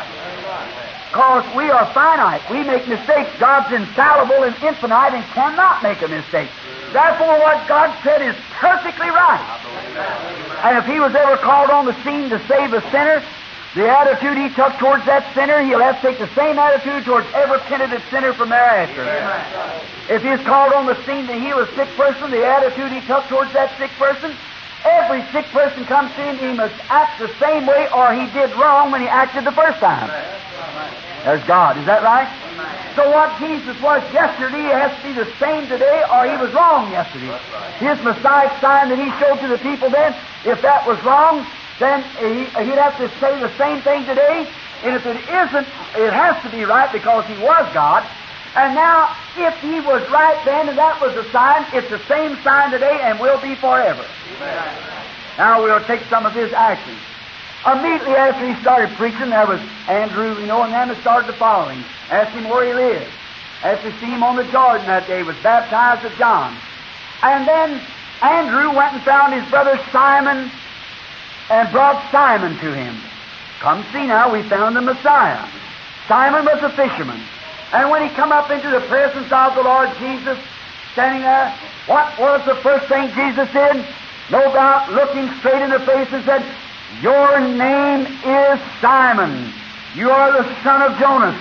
Speaker 2: Because we are finite. We make mistakes. God's infallible and infinite and cannot make a mistake. Therefore, what God said is perfectly right. And if he was ever called on the scene to save a sinner, the attitude he took towards that sinner, he'll have to take the same attitude towards every penitent sinner from thereafter. If he's called on the scene to heal a sick person, the attitude he took towards that sick person, every sick person comes to him, he must act the same way or he did wrong when he acted the first time. There's God. Is that right? So what Jesus was yesterday has to be the same today or he was wrong yesterday. His Messiah sign that he showed to the people then, if that was wrong, then he'd have to say the same thing today. And if it isn't, it has to be right because he was God. And now, if he was right then and that was the sign, it's the same sign today and will be forever. Amen. Now we'll take some of his actions. Immediately after he started preaching, there was Andrew, and them that started to follow him. Asked him where he lived. Asked to see him on the Jordan that day. Was baptized of John. And then Andrew went and found his brother Simon and brought Simon to him. Come see now, we found the Messiah. Simon was a fisherman. And when he come up into the presence of the Lord Jesus, standing there, what was the first thing Jesus did? No doubt, looking straight in the face and said, "Your name is Simon. You are the son of Jonas."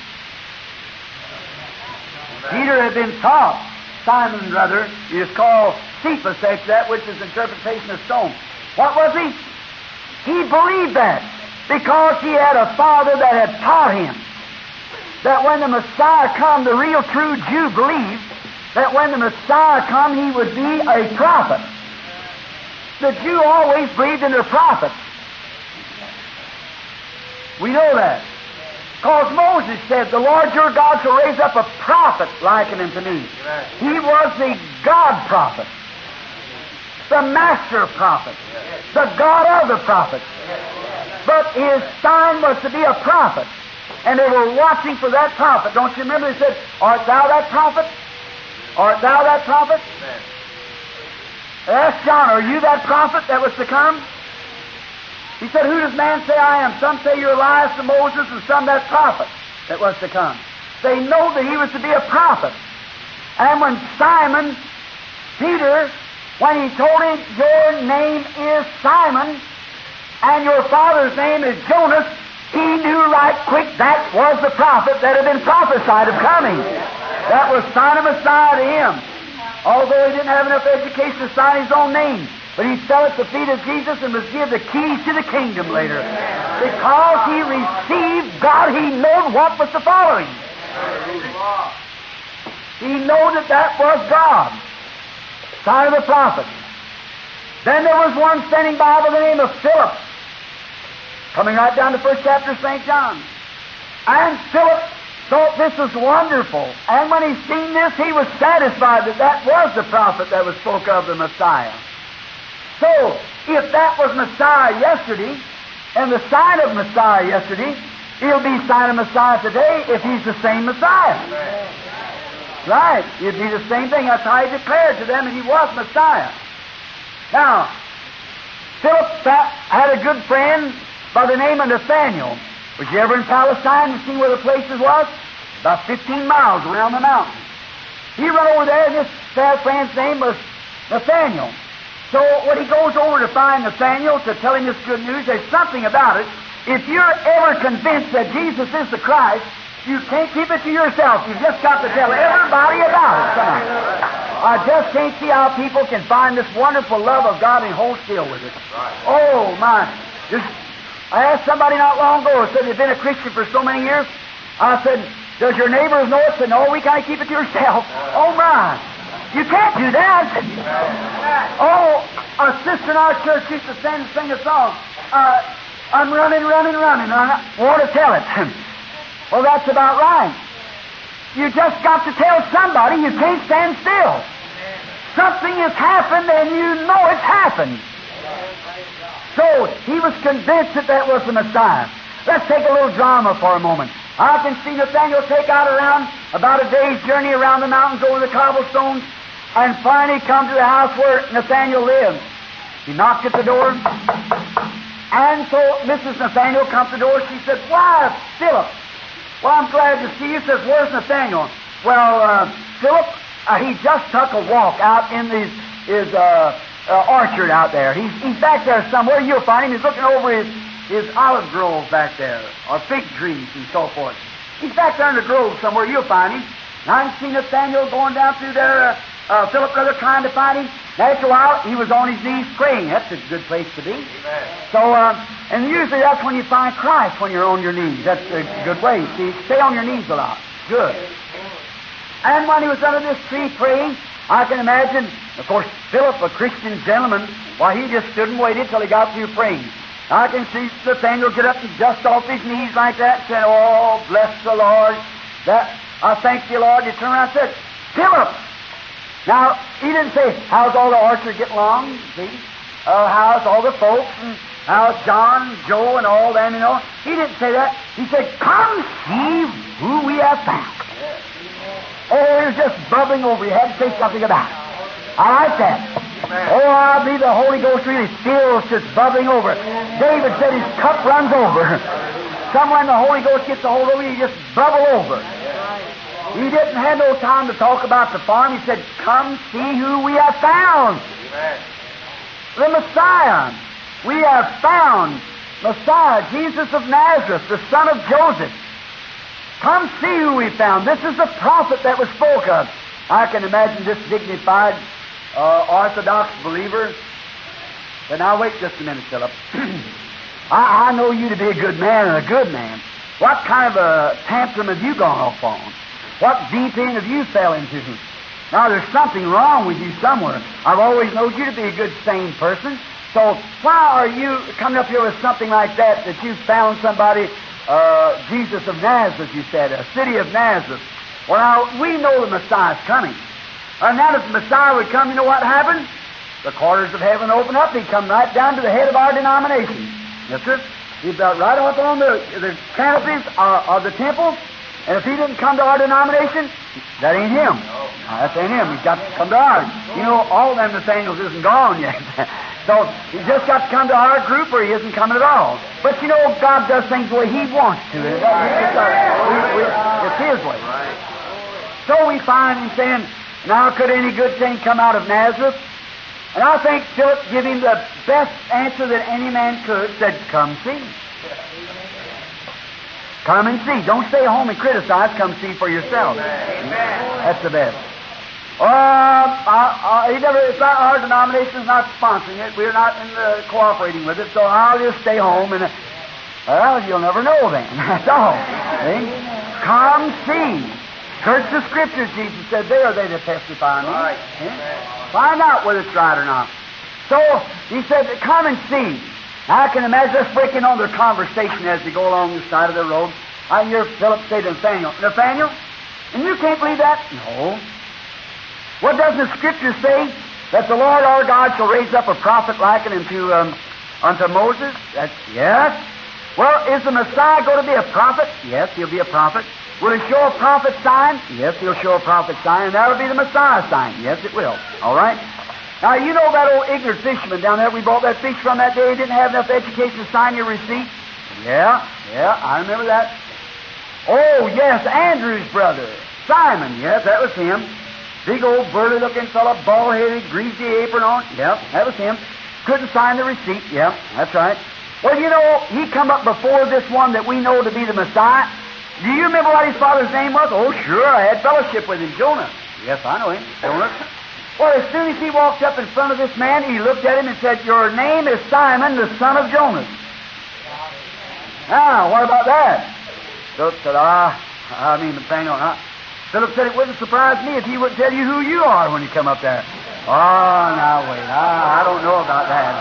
Speaker 2: Peter had been taught, Simon, brother, is called Cephas, that's that which is interpretation of stone. What was he? He believed that because he had a father that had taught him that when the Messiah come, the real true Jew believed that when the Messiah come, he would be a prophet. The Jew always believed in their prophets. We know that. Because Moses said, the Lord your God shall raise up a prophet likened unto me. He was the God prophet, the master prophet, the God of the prophet. But his sign was to be a prophet. And they were watching for that prophet. Don't you remember? They said, art thou that prophet? Art thou that prophet? They asked John, are you that prophet that was to come? He said, who does man say I am? Some say you're Elias to Moses, and some that prophet that was to come. They know that he was to be a prophet. And when Simon Peter, when he told him, your name is Simon, and your father's name is Jonas, he knew right quick that was the prophet that had been prophesied of coming. That was sign of Messiah to him. Although he didn't have enough education to sign his own name. But he fell at the feet of Jesus and was given the keys to the kingdom later. Because he received God, he knew what was to follow him. He knew that that was God. Sign of the prophet. Then there was one standing by the name of Philip, coming right down to the first chapter of St. John. And Philip thought this was wonderful. And when he seen this, he was satisfied that that was the prophet that was spoke of, the Messiah. So, if that was Messiah yesterday, and the sign of Messiah yesterday, he'll be sign of Messiah today if he's the same Messiah. Right. It'd be the same thing. That's how he declared to them that he was Messiah. Now, Philip had a good friend by the name of Nathaniel. Was you ever in Palestine and seen where the places was? About 15 miles around the mountain. He run over there, and this fair friend's name was Nathaniel. So when he goes over to find Nathaniel to tell him this good news, there's something about it. If you're ever convinced that Jesus is the Christ, you can't keep it to yourself. You've just got to tell everybody about it. Come on. I just can't see how people can find this wonderful love of God and hold still with it. Oh, my. I asked somebody not long ago, said they've been a Christian for so many years. I said, does your neighbors know it? Said, no, we kind of keep it to yourself. Oh, my. You can't do that. Oh, a sister in our church used to sing a song. I'm running. I want to tell it. Well, that's about right. You just got to tell somebody. You can't stand still. Something has happened, and you know it's happened. So, he was convinced that that was the Messiah. Let's take a little drama for a moment. I can see Nathaniel take out around about a day's journey around the mountains over the cobblestones, and finally come to the house where Nathaniel lived. He knocked at the door, and so Mrs. Nathaniel comes to the door. She said, why, Philip? Well, I'm glad to see you. Says, where's Nathaniel? Well, Philip, he just took a walk out in his orchard out there. He's back there somewhere. You'll find him. He's looking over his olive grove back there, or fig trees and so forth. He's back there in the grove somewhere. You'll find him. And I can see Nathaniel going down through there, Philip brother trying to find him. After a while, he was on his knees praying. That's a good place to be. Amen. So, and usually that's when you find Christ, when you're on your knees. That's a good way. See, stay on your knees a lot. Good. And when he was under this tree praying, I can imagine, of course, Philip, a Christian gentleman, why he just stood and waited till he got through praying. I can see Nathaniel get up and dust off his knees like that and say, oh, bless the Lord. I thank you, Lord. He turned around and said, Philip! Now, he didn't say, how's all the orchard getting along? See? How's all the folks? And how's John, Joe, and all them, you know? He didn't say that. He said, come see who we have found. Oh, he was just bubbling over. He had to say something about it. I like that. Oh, I believe the Holy Ghost really feels just bubbling over. David said his cup runs over. Someone the Holy Ghost gets a hold of you, he just bubble over. He didn't have no time to talk about the farm. He said, come see who we have found. Amen. The Messiah. We have found Messiah, Jesus of Nazareth, the son of Joseph. Come see who we found. This is the prophet that was spoke of. I can imagine this dignified Orthodox believer. But now wait just a minute, Philip. I know you to be a good man and a good man. What kind of a tantrum have you gone off on? What deep end have you fell into? Now, there's something wrong with you somewhere. I've always known you to be a good, sane person. So why are you coming up here with something like that you found somebody Jesus of Nazareth, you said, a city of Nazareth. Well, now, we know the Messiah's coming. And now that the Messiah would come, you know what happened? The quarters of heaven opened up. He'd come right down to the head of our denomination. Yes, sir. He'd got right up on the canopies of the temple. And if he didn't come to our denomination, that ain't him. That ain't him. He's got to come to ours. You know, all them Nathaniels isn't gone yet. So he just got to come to our group or he isn't coming at all. But you know, God does things the way He wants to. It's His way. So we find Him saying, now could any good thing come out of Nazareth? And I think Philip gave him the best answer that any man could, said, come see. Come and see. Don't stay home and criticize. Come see for yourself. That's the best. It's not our denomination's not sponsoring it. We're not cooperating with it, so I'll just stay home and, well, you'll never know then. That's all. See? Come see. Search the Scriptures, Jesus said. They are they that testify me. Right. Find out whether it's right or not. So, He said, come and see. Now, I can imagine us breaking on their conversation as they go along the side of the road. I hear Philip say to Nathaniel, Nathaniel, and you can't believe that? No. What does the Scripture say? That the Lord our God shall raise up a prophet likened unto Moses? That's, yes. Well, is the Messiah going to be a prophet? Yes, He'll be a prophet. Will He show a prophet sign? Yes, He'll show a prophet sign, and that'll be the Messiah sign. Yes, it will. All right? Now, you know that old ignorant fisherman down there we bought that fish from that day? He didn't have enough education to sign your receipt? Yeah, I remember that. Oh, yes, Andrew's brother, Simon. Yes, that was him. Big old burly-looking fellow, bald-headed, greasy apron on. Yep, that was him. Couldn't sign the receipt. Yep, that's right. Well, you know, he come up before this one that we know to be the Messiah. Do you remember what his father's name was? Oh, sure, I had fellowship with him, Jonah. Yes, I know him, Jonah. Well, as soon as he walked up in front of this man, he looked at him and said, your name is Simon, the son of Jonas. Now, what about that? Philip said, Nathaniel, Philip said it wouldn't surprise me if he wouldn't tell you who you are when you come up there. Oh, now wait, I don't know about that.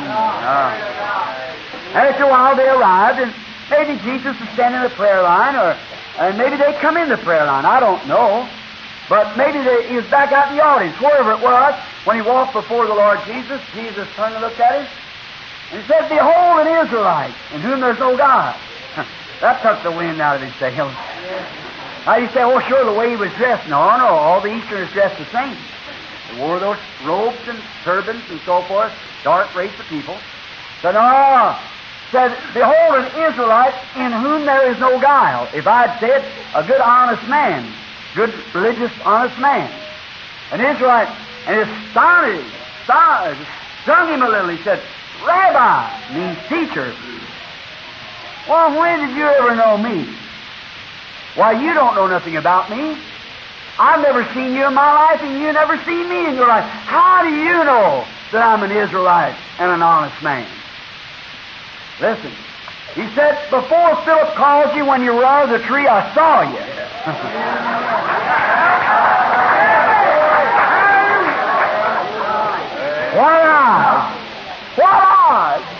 Speaker 2: After a while they arrived, and maybe Jesus was standing in the prayer line, and maybe they come in the prayer line. I don't know. But maybe he was back out in the audience, wherever it was, when he walked before the Lord Jesus. Jesus turned and looked at him, and he said, behold, an Israelite, in whom there's no God. That took the wind out of his sails. Now you say, oh, sure, the way he was dressed. No, all the Easterners dressed the same. They wore those robes and turbans and so forth, dark race of people. Said, behold, an Israelite in whom there is no guile. If I'd said, a good, honest man, good, religious, honest man. An Israelite, and it stung him a little. He said, Rabbi, means teacher. Well, when did you ever know me? Why, you don't know nothing about me. I've never seen you in my life, and you never seen me in your life. How do you know that I'm an Israelite and an honest man? Listen, he said, before Philip called you when you were under the tree, I saw you. What eyes? What eyes?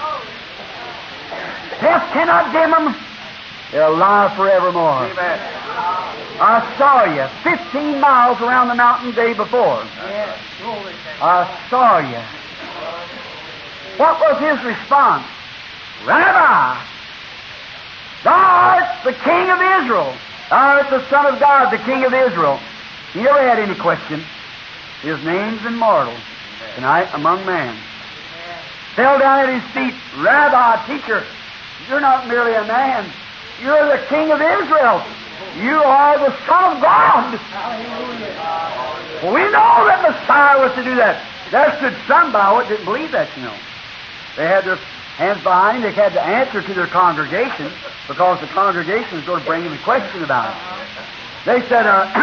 Speaker 2: Death cannot dim them. They're alive forevermore. Amen. I saw you 15 miles around the mountain day before. I saw you. What was his response? Rabbi, thou art the King of Israel. Thou art the Son of God, the King of Israel. He never had any question. His name's immortal tonight among men. Fell down at his feet. Rabbi, teacher, you're not merely a man. You're the King of Israel. You are the Son of God. Well, we know that Messiah was to do that. There stood some by it didn't believe that, you know. They had their hands behind him. They had to answer to their congregation because the congregation was going to bring him a question about it. They said,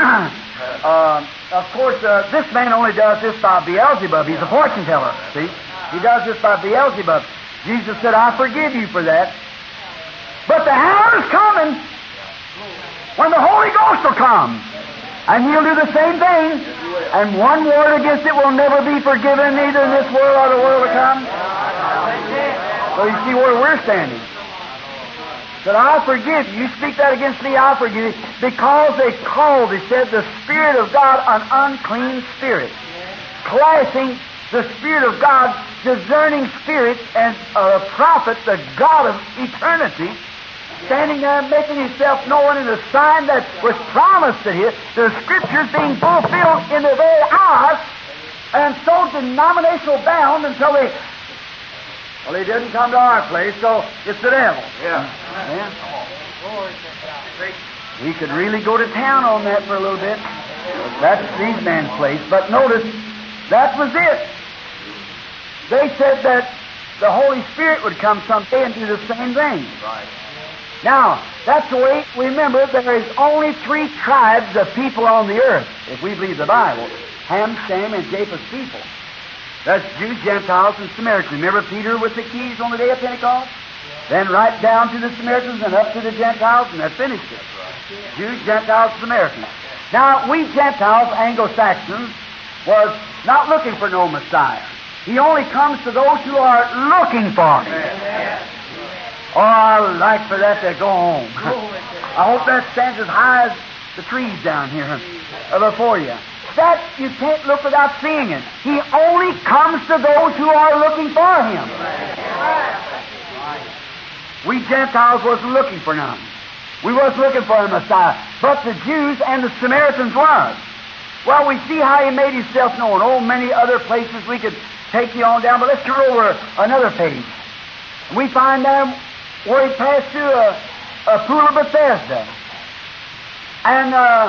Speaker 2: of course, this man only does this by Beelzebub. He's a fortune teller, see? He does this by Beelzebub. Jesus said, I forgive you for that. But the hour is coming when the Holy Ghost will come, and He'll do the same thing, and one word against it will never be forgiven, neither in this world or the world to come. So you see where we're standing. Said, I forgive you. You speak that against me, I'll forgive you. Because they called, they said, the Spirit of God an unclean spirit. Classing the Spirit of God, discerning spirit, and a prophet, the God of eternity, standing there making himself known in a sign that was promised to him, the Scriptures being fulfilled in their very eyes, and so denominational bound until they... Well, he didn't come to our place, so it's the devil.
Speaker 3: Yeah.
Speaker 2: We could really go to town on that for a little bit. That's these men's place. But notice, that was it. They said that the Holy Spirit would come someday and do the same thing.
Speaker 3: Right.
Speaker 2: Now, that's the way, remember, there is only 3 tribes of people on the earth, if we believe the Bible. Ham, Shem, and Japheth's people. That's Jews, Gentiles, and Samaritans. Remember Peter with the keys on the day of Pentecost? Then right down to the Samaritans and up to the Gentiles, and that finished it. Jews, Gentiles, Samaritans. Now, we Gentiles, Anglo-Saxons, was not looking for no Messiah. He only comes to those who are looking for Him. Oh, I'd like for that to go home. I hope that stands as high as the trees down here before you. That you can't look without seeing it. He only comes to those who are looking for Him. We Gentiles wasn't looking for none. We wasn't looking for a Messiah. But the Jews and the Samaritans was. Well, we see how He made Himself known. Oh, many other places we could take you on down, but let's turn over another page. We find there where He passed through a pool of Bethesda. And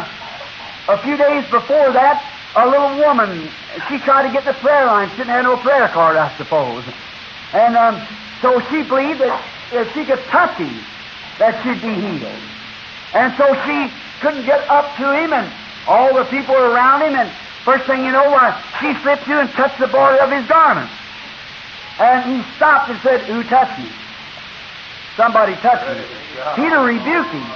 Speaker 2: a few days before that, a little woman, she tried to get the prayer line. She didn't have no prayer card, I suppose. And so she believed that if she could touch Him, that she'd be healed. And so she couldn't get up to Him, and all the people were around Him, and first thing you know, she slipped through and touched the border of His garment. And He stopped and said, "Who touched me?" Somebody touched me. Peter rebuked Him.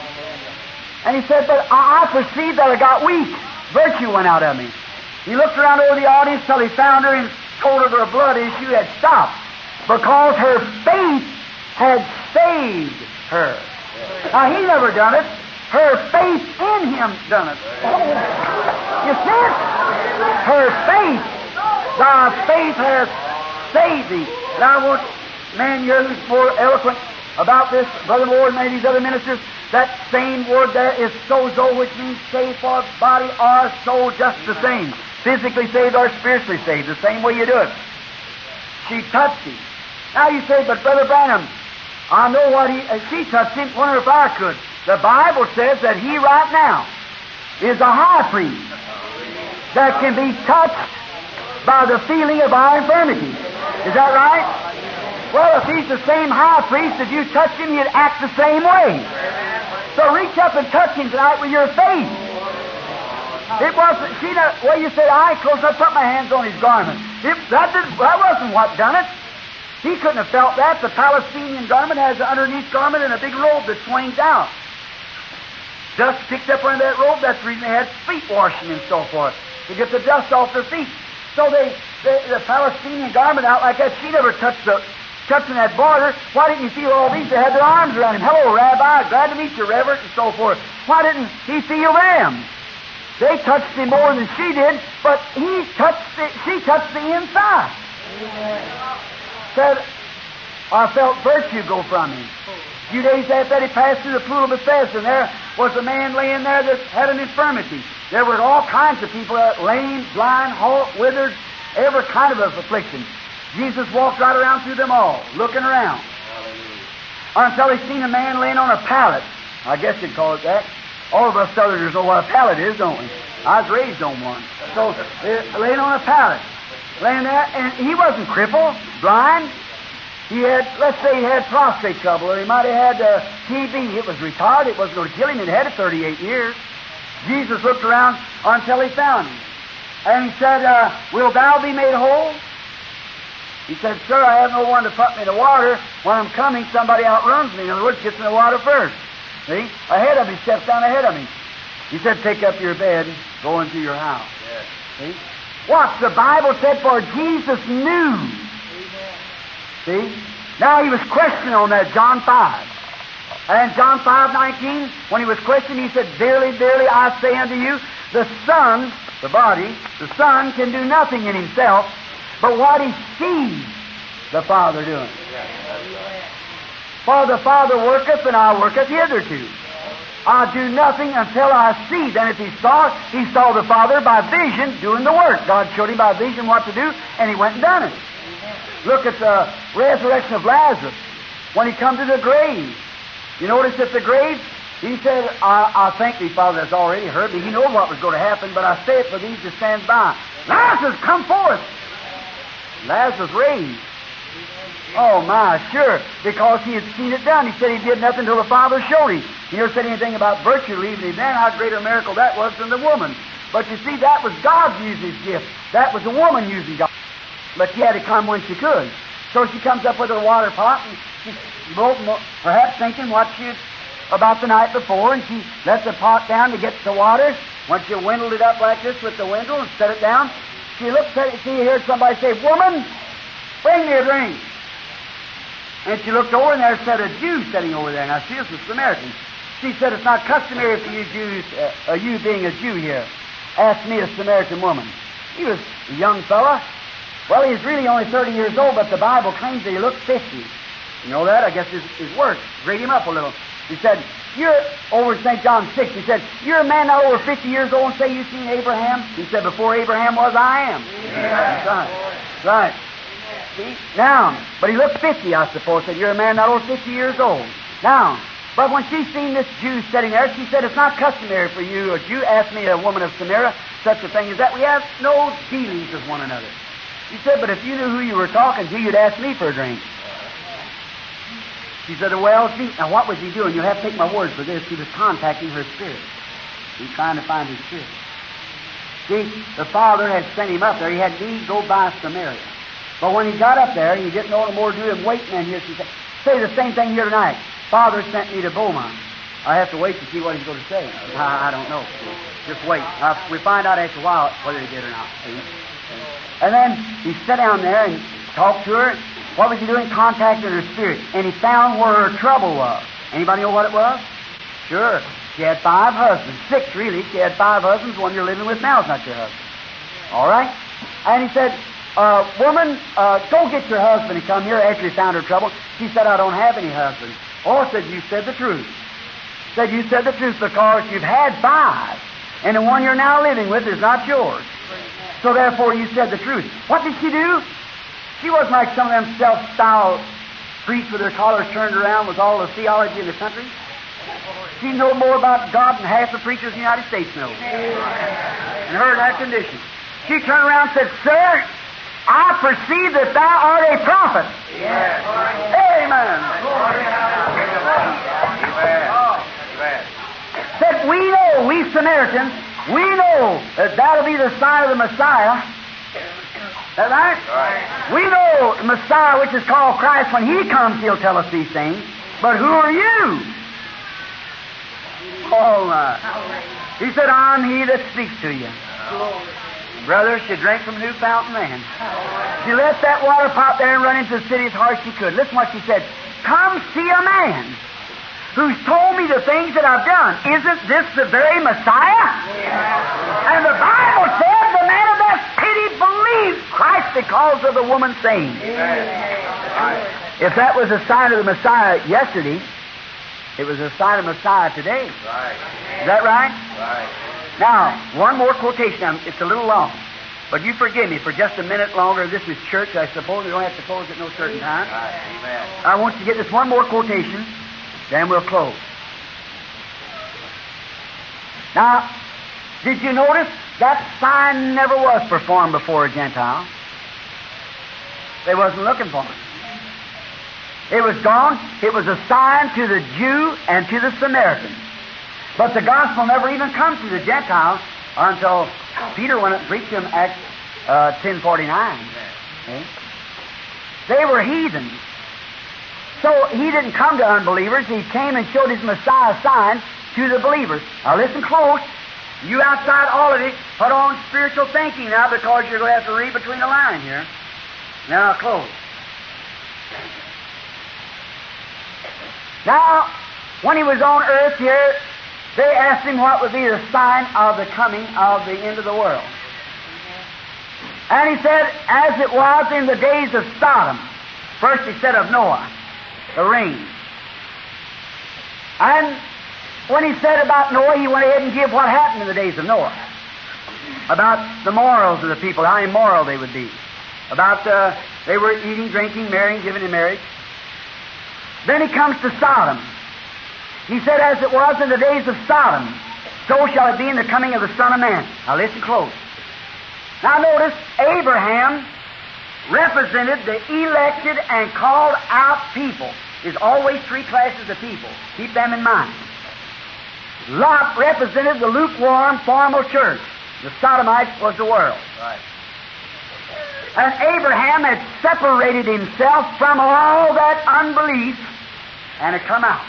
Speaker 2: And he said, "But I perceived that I got weak. Virtue went out of me." He looked around over the audience till he found her and told her her blood issue had stopped because her faith had saved her. Now, He never done it. Her faith in Him done it. You see it? Her faith. Thy faith has saved thee. And I want man here who's more eloquent about this, Brother Moore and many of these other ministers. That same word there is sozo, which means saved for body or soul, just the same. Physically saved or spiritually saved, the same way you do it. She touched Him. Now you say, "But Brother Branham, I know what she touched Him. Wonder if I could." The Bible says that He right now is a high priest that can be touched by the feeling of our infirmity. Is that right? Well, if He's the same high priest, if you touch Him, He'd act the same way. So reach up and touch Him tonight with your faith. It wasn't, well, you said, "I close, I put my hands on His garment." That wasn't what done it. He couldn't have felt that. The Palestinian garment has an underneath garment and a big robe that swings out. Dust picked up under that robe, that's the reason they had feet washing and so forth, to get the dust off their feet. So the Palestinian garment out like that, she never touching that border. Why didn't you feel all these? They had their arms around Him. "Hello, Rabbi, glad to meet you, Reverend," and so forth. Why didn't He feel them? They touched Him more than she did, but she touched the inside. Said, "I felt virtue go from Him." A few days after that, He passed through the pool of Bethesda, and there was a man laying there that had an infirmity. There were all kinds of people, lame, blind, halt, withered, every kind of affliction. Jesus walked right around through them all, looking around, until He seen a man laying on a pallet. I guess you'd call it that. All of us Southerners know what a pallet is, don't we? I was raised on one. So, laying on a pallet, laying there, and he wasn't crippled, blind. He had, let's say he had prostate trouble, or he might have had TB. It was retarded. It wasn't going to kill him. He'd had it 38 years. Jesus looked around until He found him. And He said, "Will thou be made whole?" He said, "Sir, I have no one to put me in the water. When I'm coming, somebody outruns me. In other words, gets in the water first. See? Ahead of me, steps down ahead of me." He said, "Take up your bed, go into your house."
Speaker 3: Yes.
Speaker 2: See? What the Bible said, for Jesus knew. Amen. See? Now He was questioning on that, John 5. And John 5:19, when he was questioned, he said, Verily, verily, I say unto you, the Son, the body, the Son can do nothing in himself, but what he sees the Father doing. For the Father worketh, and I worketh hitherto. I do nothing until I see. Then if he saw the Father by vision doing the work. God showed him by vision what to do, and he went and done it. Look at the resurrection of Lazarus. When he come to the grave, you notice at the grave, he said, I thank thee, Father, that's already heard me. He knows what was going to happen, but I say it for these to stand by. Lazarus, come forth! Lazarus raised. Oh, my, sure, because he had seen it done. He said he did nothing until the Father showed him. He never said anything about virtue leaving him then, how great a miracle that was than the woman. But you see, that was God using his gift. That was the woman using God. But she had to come when she could. So she comes up with her water pot, and she's perhaps thinking what she had about the night before, and she let the pot down to get the water. Once she windled it up like this with the windle and set it down, she looks at it, she heard somebody say, Woman, bring me a drink. And she looked over, and there sat a Jew sitting over there. Now, she was a Samaritan. She said, It's not customary for you Jews, you being a Jew here, ask me, a Samaritan woman. He was a young fella. Well, he was really only 30 years old, but the Bible claims that he looked 50. You know that? I guess his works grade him up a little. He said, You're over in St. John 6. He said, You're a man not over 50 years old and say you've seen Abraham? He said, Before Abraham was, I am. Yeah. That's right. See? Now, but he looked 50, I suppose. Said, You're a man not over 50 years old. Now, but when she seen this Jew sitting there, she said, It's not customary for you, a Jew, ask me, a woman of Samaria, such a thing as that. We have no dealings with one another. She said, But if you knew who you were talking to, you'd ask me for a drink. She said, Well, see, now what was he doing? You'll have to take my word for this. He was contacting her spirit. He was trying to find his spirit. See, the Father had sent him up there. He had need to go by Samaria. But when he got up there, he didn't know no more to do him waiting in here. She said, Say the same thing here tonight. Father sent me to Beaumont. I have to wait to see what he's going to say. I don't know. Just wait. We find out after a while whether he did or not. See? And then he sat down there and talked to her. What was he doing? Contacting her spirit. And he found where her trouble was. Anybody know what it was? Sure. She had 5 husbands. 6, really. She had 5 husbands. The one you're living with now is not your husband. All right? And he said, Woman, go get your husband and come here after he found her trouble. She said, I don't have any husband. Oh, said, You said the truth. Said, You said the truth because you've had 5. And the one you're now living with is not yours. So therefore you said the truth. What did she do? She wasn't like some of them self-styled priests with their collars turned around with all the theology in the country. She knew more about God than half the preachers in the United States know. And her in that condition. She turned around and said, Sir, I perceive that thou art a prophet. Yes. Amen. Said, we know, we Samaritans, we know that that'll be the sign of the Messiah. Is that right? Right? We know the Messiah, which is called Christ, when He comes, He'll tell us these things. But who are you? Oh, my. He said, I'm He that speaks to you. Brother, she drank from a new fountain then. She left that water pot there and run into the city as hard as she could. Listen what she said. Come see a man who's told me the things that I've done. Isn't this the very Messiah? Yeah. And the Bible says the man of that city believed Christ because of the woman saying. Yeah. If that was a sign of the Messiah yesterday, it was a sign of Messiah today. Right. Is that right? Right. Now, one more quotation. It's a little long, but you forgive me for just a minute longer. This is church. I suppose we don't have to close at no certain time. Right. Amen. I want you to get this one more quotation, then we'll close. Now, did you notice that sign never was performed before a Gentile? They wasn't looking for it. It was gone. It was a sign to the Jew and to the Samaritan. But the gospel never even comes to the Gentiles until Peter went and preached them Acts 10:49. Okay? They were heathens. So He didn't come to unbelievers. He came and showed His Messiah sign to the believers. Now listen close. You outside all of it, put on spiritual thinking now, because you're going to have to read between the lines here. Now close. Now, when he was on earth here, they asked him what would be the sign of the coming of the end of the world. And he said, as it was in the days of Sodom. First he said of Noah, the rain. And when he said about Noah, he went ahead and gave what happened in the days of Noah. About the morals of the people, how immoral they would be. About they were eating, drinking, marrying, giving in marriage. Then he comes to Sodom. He said, as it was in the days of Sodom, so shall it be in the coming of the Son of Man. Now listen close. Now notice, Abraham represented the elected and called out people. There's always three classes of people. Keep them in mind. Lot represented the lukewarm, formal church. The Sodomites was the world.
Speaker 3: Right.
Speaker 2: And Abraham had separated himself from all that unbelief and had come out.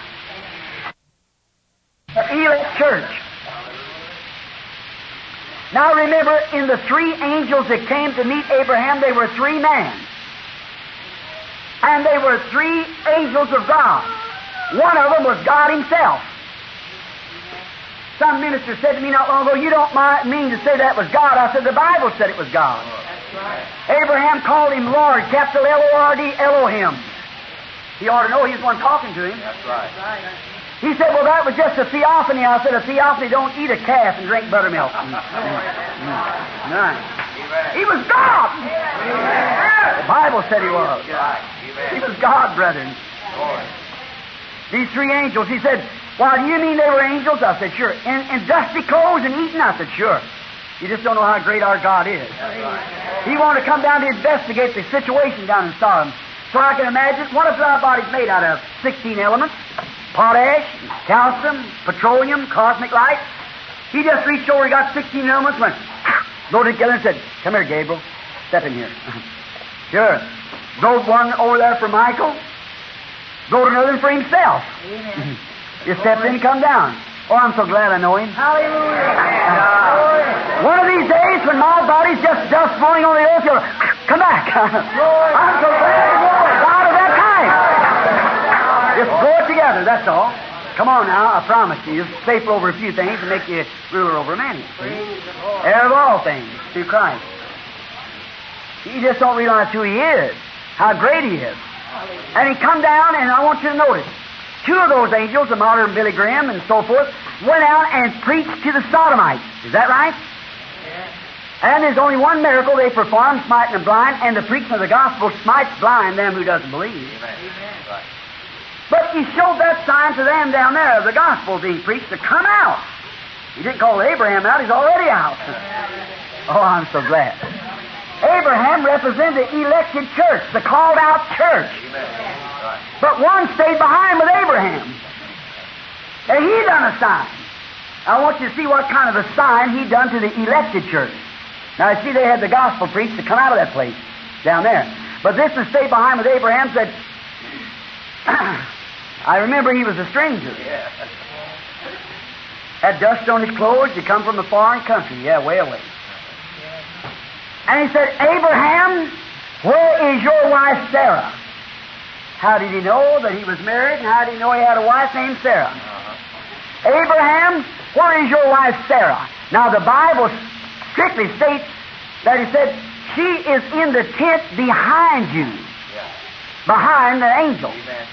Speaker 2: The elect church. Now remember, in the three angels that came to meet Abraham, they were three men. And they were three angels of God. One of them was God Himself. Some minister said to me not long ago, you don't mean to say that was God. I said, the Bible said it was God.
Speaker 3: That's right.
Speaker 2: Abraham called Him Lord, capital L-O-R-D, Elohim. He ought to know He's the one talking to him.
Speaker 3: That's right.
Speaker 2: He said, well, that was just a theophany. I said, a theophany don't eat a calf and drink buttermilk. Right. He was God. The Bible said He was. He was God, brethren. These three angels, he said, why, do you mean they were angels? I said, sure. In dusty clothes and eating? I said, sure. You just don't know how great our God is. He wanted to come down to investigate the situation down in Sodom. So I can imagine, what is our bodies made out of? 16 elements. Potash, calcium, petroleum, cosmic light. He just reached over, he got 16 elements, went, loaded together and said, come here, Gabriel. Step in here. Sure. Load one over there for Michael. Load another for himself.
Speaker 3: Amen.
Speaker 2: You stepped in and come down. Oh, I'm so glad I know Him.
Speaker 3: Hallelujah.
Speaker 2: One of these days when my body's just dust blowing on the earth, you'll come back. I'm so glad to know God of that time. Just go it together, that's all. Come on now, I promise you. You'll staple over a few things and make you ruler over many. Heir of all things through Christ. You just don't realize who He is, how great He is. And He come down, and I want you to notice, two of those angels, the modern Billy Graham and so forth, went out and preached to the Sodomites. Is that right?
Speaker 3: Yes.
Speaker 2: And there's only one miracle they performed, smiting them blind, and the preaching of the gospel smites blind them who doesn't believe.
Speaker 3: Amen. Right.
Speaker 2: But He showed that sign to them down there of the gospel being preached to come out. He didn't call Abraham out, he's already out. Oh, I'm so glad. Abraham represented the elected church, the called out church.
Speaker 3: Amen. Right.
Speaker 2: But one stayed behind with Abraham. And he done a sign. I want you to see what kind of a sign he done to the elected church. Now, you see, they had the gospel preached to come out of that place down there. But this one stayed behind with Abraham, said, I remember he was a stranger.
Speaker 3: Yeah.
Speaker 2: Had dust on his clothes. He come from a foreign country. Yeah, way away. And he said, Abraham, where is your wife Sarah? How did he know that he was married, and how did he know he had a wife named Sarah? Abraham, where is your wife Sarah? Now the Bible strictly states that he said, she is in the tent behind you.
Speaker 3: Yeah.
Speaker 2: Behind the angel.
Speaker 3: Amen.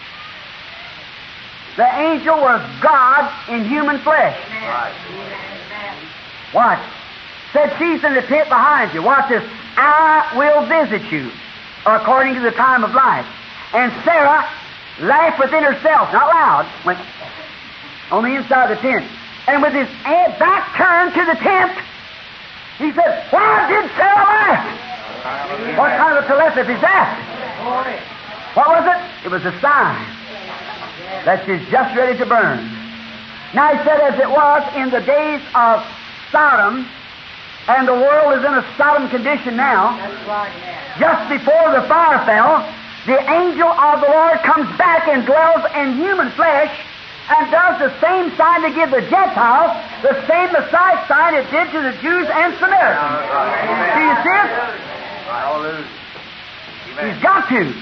Speaker 2: The angel was God in human flesh.
Speaker 3: Right.
Speaker 2: Watch. Said she's in the tent behind you. Watch this. I will visit you according to the time of life. And Sarah laughed within herself, not loud, went on the inside of the tent. And with his back turned to the tent, he said, why did Sarah laugh? What kind of a telepathy is that? What was it? It was a sign that she's just ready to burn. Now he said, as it was in the days of Sodom, and the world is in a Sodom condition now, just before the fire fell, the angel of the Lord comes back and dwells in human flesh and does the same sign to give the Gentiles, the same Messiah sign it did to the Jews and Samaritans. Do you see it?
Speaker 3: Hallelujah.
Speaker 2: He's got to.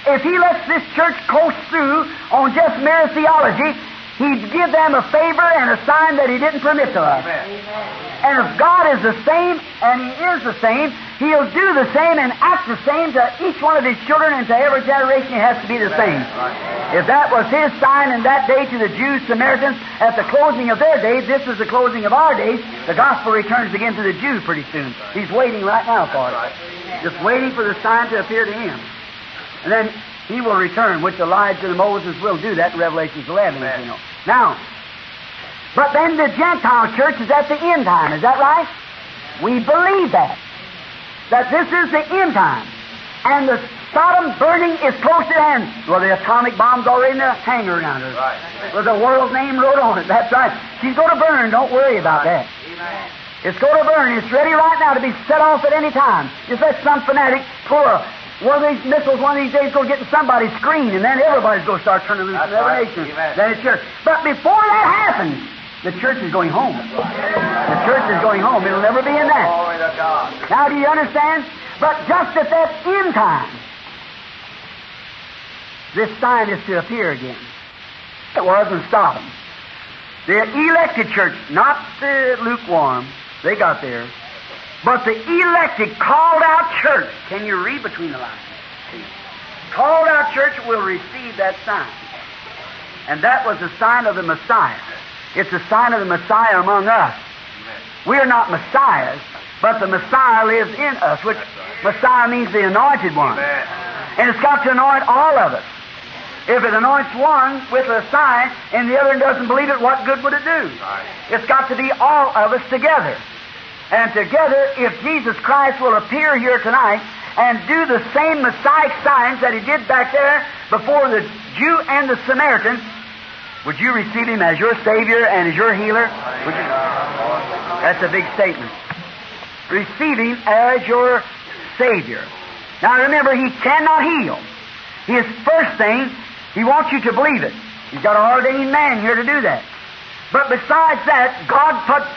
Speaker 2: if He lets this church coast through on just mere theology, He'd give them a favor and a sign that He didn't permit to us. And if God is the same, and He is the same, He'll do the same and act the same to each one of His children, and to every generation He has to be the same. If that was His sign in that day to the Jews, Samaritans, at the closing of their days, this is the closing of our days. The gospel returns again to the Jew pretty soon. He's waiting right now for it. Just waiting for the sign to appear to Him. And then He will return, which Elijah and Moses will do that in Revelation 11, as you know. Now, but then the Gentile church is at the end time. Is that right? We believe that. That this is the end time. And the Sodom burning is close at hand. Well, the atomic bomb's already in the hangar around her.
Speaker 3: Right.
Speaker 2: With the world's name wrote on it. That's right. She's going to burn. Don't worry about that.
Speaker 3: Amen.
Speaker 2: It's going to burn. It's ready right now to be set off at any time. Just let some fanatic pull one of these missiles one of these days go get in somebody's screen, and then everybody's going to start turning loose in every nation. Then it's church. But before that happens, the church is going home. The church is going home. It'll never be in that.
Speaker 3: Glory to God.
Speaker 2: Now, do you understand? But just at that end time, this sign is to appear again. It wasn't Sodom. The elected church, not the lukewarm, they got there. But the elected, called out church, can you read between the lines? Called out church will receive that sign. And that was the sign of the Messiah. It's the sign of the Messiah among us. We are not Messiahs, but the Messiah lives in us, which Messiah means the anointed one. And it's got to anoint all of us. If it anoints one with a sign and the other doesn't believe it, what good would it do? It's got to be all of us together. And together, if Jesus Christ will appear here tonight and do the same Messiah signs that He did back there before the Jew and the Samaritan, would you receive Him as your Savior and as your healer? Would you? That's a big statement. Receive Him as your Savior. Now remember, He cannot heal. His first thing, He wants you to believe it. He's got an ordained man here to do that. But besides that, God put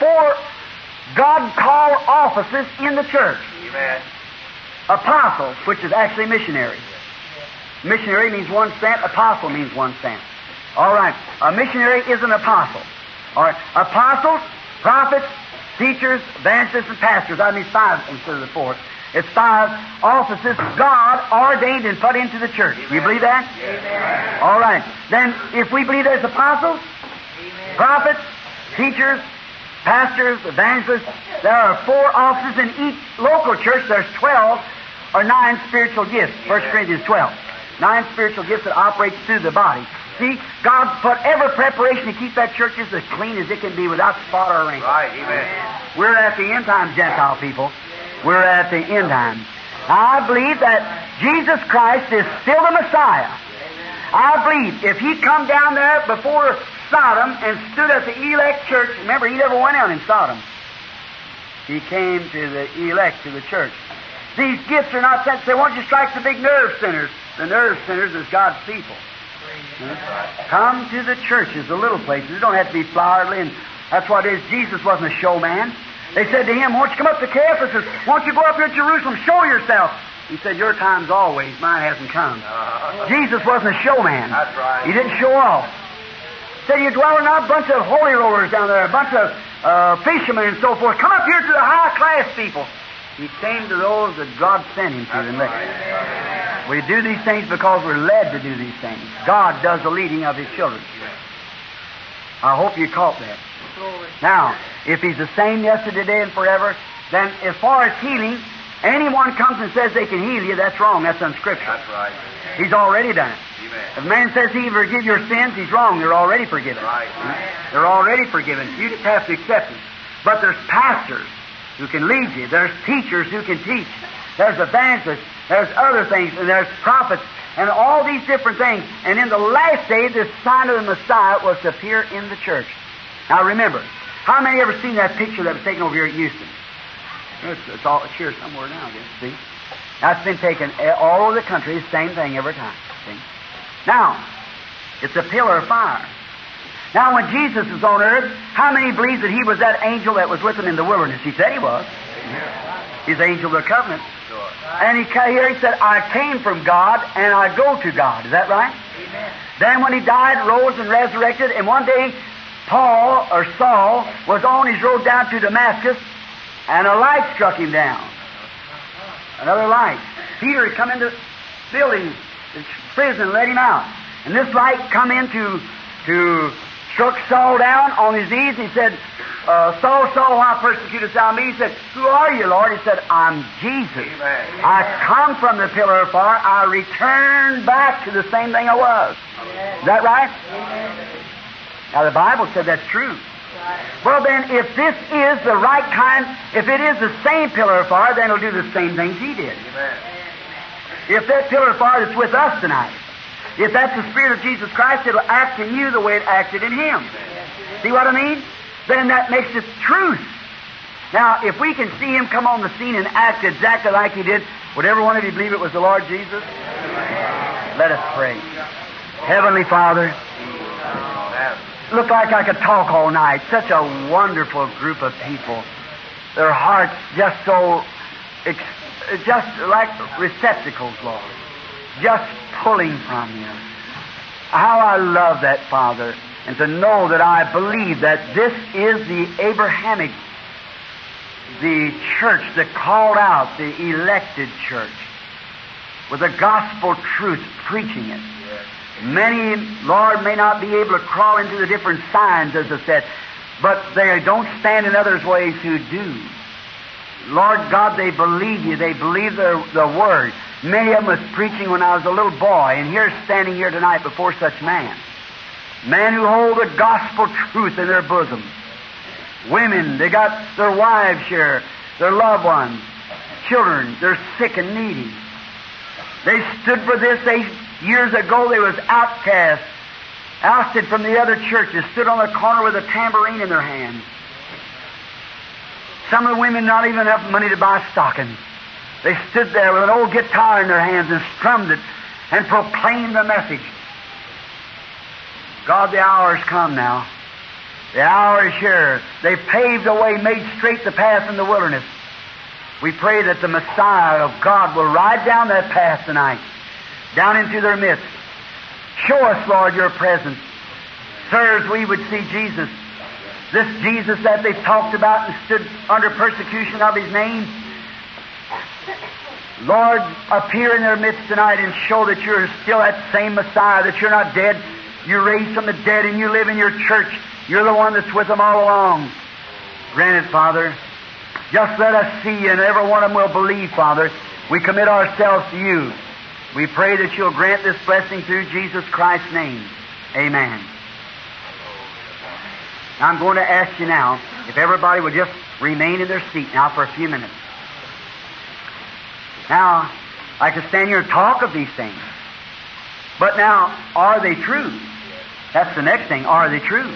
Speaker 2: God-called offices in the church.
Speaker 3: Amen.
Speaker 2: Apostles, which is actually missionary. Missionary means one sent. Apostle means one sent. All right. A missionary is an apostle. All right. Apostles, prophets, teachers, evangelists, and pastors. That means 5 instead of the 4. It's 5 offices God ordained and put into the church. You believe that?
Speaker 3: Amen.
Speaker 2: All right. Then, if we believe there's apostles, prophets, teachers, pastors, evangelists, there are 4 offices in each local church. There's 12 or 9 spiritual gifts. 1 Corinthians 12. 9 spiritual gifts that operate through the body. See, God put every preparation to keep that church as clean as it can be without spot or wrinkle.
Speaker 3: Right, amen.
Speaker 2: We're at the end time, Gentile people. We're at the end time. Now, I believe that Jesus Christ is still the Messiah. I believe if He come down there before Sodom and stood at the elect church, remember, He never went out in Sodom. He came to the elect, to the church. These gifts are not sent. Say, why don't you strike the big nerve centers? The nerve centers is God's people. Come to the churches, the little places. It don't have to be flowery, and that's what it is. Jesus wasn't a showman. They said to Him, why don't you come up to Caiaphas? Why don't you go up here to Jerusalem, show yourself? He said, your time's always, mine hasn't come. Jesus wasn't a showman.
Speaker 3: That's right.
Speaker 2: He didn't show off. He said, you're dwelling on a bunch of holy rollers down there, a bunch of fishermen and so forth. Come up here to the high-class people. He came to those that God sent Him to. And we do these things because we're led to do these things. God does the leading of His children. I hope you caught that. Now, if He's the same yesterday, today, and forever, then as far as healing, anyone comes and says they can heal you, that's wrong. That's unscriptural.
Speaker 3: That's right.
Speaker 2: He's already done it.
Speaker 3: Amen.
Speaker 2: If a man says He can forgive your sins, he's wrong. They're already forgiven.
Speaker 3: Right.
Speaker 2: They're already forgiven. You just have to accept it. But there's pastors who can lead you. There's teachers who can teach. There's evangelists. There's other things. And there's prophets. And all these different things. And in the last day, this sign of the Messiah was to appear in the church. Now remember, how many ever seen that picture that was taken over here at Houston? It's here somewhere now, I guess. See? That's been taken all over the country, same thing every time. See? Now, it's a pillar of fire. Now, when Jesus was on earth, how many believe that He was that angel that was with Him in the wilderness? He said He was. He's the angel of the covenant.
Speaker 3: Sure.
Speaker 2: And here he said, I came from God and I go to God. Is that right?
Speaker 3: Amen.
Speaker 2: Then when he died, rose, and resurrected, and one day Saul was on his road down to Damascus, and a light struck him down. Another light. Peter had come into the building, the prison, and let him out. And this light come in to struck Saul down on his knees, and he said, Saul, Saul, why persecutest thou me? He said, who are you, Lord? He said, I'm Jesus.
Speaker 3: Amen.
Speaker 2: I come from the pillar of fire. I return back to the same thing I was. Is that right? Now the Bible said that's true. Well then, if this is the right kind, if it is the same pillar of fire, then it'll do the same things he did.
Speaker 3: Amen.
Speaker 2: If that pillar of fire that's with us tonight, if that's the Spirit of Jesus Christ, it'll act in you the way it acted in Him. See what I mean? Then that makes it truth. Now, if we can see Him come on the scene and act exactly like He did, would every one of you believe it was the Lord Jesus? Let us pray. Heavenly Father, look like I could talk all night. Such a wonderful group of people. Their hearts just so, just like receptacles, Lord. Just pulling from You. How I love that, Father. And to know that I believe that this is the Abrahamic, the church, the called out, the elected church, with the gospel truth, preaching it. Many, Lord, may not be able to crawl into the different signs, as I said, but they don't stand in others' ways who do. Lord God, they believe You. They believe the Word. Many of them was preaching when I was a little boy, and here, standing here tonight before such man. Men who hold the gospel truth in their bosom. Women, they got their wives here, their loved ones, children, they're sick and needy. They stood for this. Years ago, they was outcast, ousted from the other churches, stood on the corner with a tambourine in their hand. Some of the women not even enough money to buy stockings. They stood there with an old guitar in their hands and strummed it and proclaimed the message. God, the hour has come now. The hour is here. They've paved the way, made straight the path in the wilderness. We pray that the Messiah of God will ride down that path tonight, down into their midst. Show us, Lord, Your presence. Sirs, we would see Jesus. This Jesus that they've talked about and stood under persecution of His name. Lord, appear in their midst tonight and show that You're still that same Messiah, that You're not dead. You raised from the dead and You live in Your church. You're the one that's with them all along. Grant it, Father. Just let us see You, and every one of them will believe, Father. We commit ourselves to You. We pray that You'll grant this blessing through Jesus Christ's name. Amen. Now, I'm going to ask you now, if everybody would just remain in their seat now for a few minutes. Now, I could stand here and talk of these things. But now, are they true? That's the next thing. Are they true?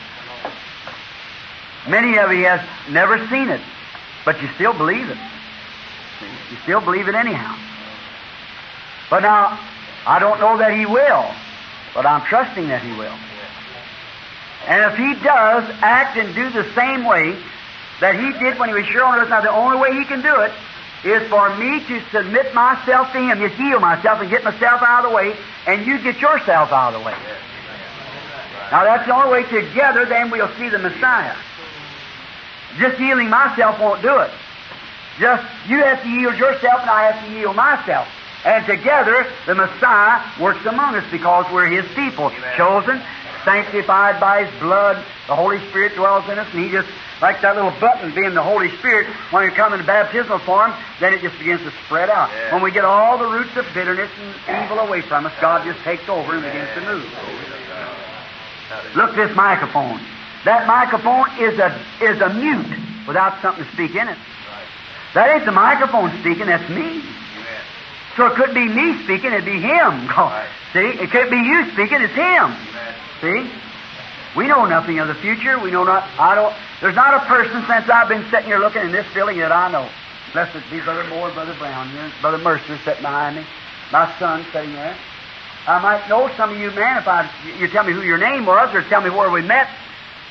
Speaker 2: Many of you have never seen it, but you still believe it. You still believe it anyhow. But now, I don't know that He will, but I'm trusting that He will. And if He does act and do the same way that He did when He was here on earth, now the only way He can do it is for me to submit myself to Him, just yield myself and get myself out of the way, and you get yourself out of the way. Now that's the only way. Together, then we'll see the Messiah. Just yielding myself won't do it. Just, you have to yield yourself and I have to yield myself. And together, the Messiah works among us because we're His people. Amen. Chosen, sanctified by His blood. The Holy Spirit dwells in us, and He just, like that little button being the Holy Spirit, when we come in baptismal form, then it just begins to spread out. Yeah. When we get all the roots of bitterness and evil away from us, God just takes over and begins to move. Look at this microphone. That microphone is a mute without something to speak in it. That ain't the microphone speaking, that's me. So it couldn't be me speaking, it'd be Him. See? It can't be you speaking, it's Him. See? We know nothing of the future. We know not, there's not a person since I've been sitting here looking in this building that I know. Unless it be Brother Moore, Brother Brown here, Brother Mercer sitting behind me, my son sitting there. I might know some of you, man, if you tell me who your name was or tell me where we met.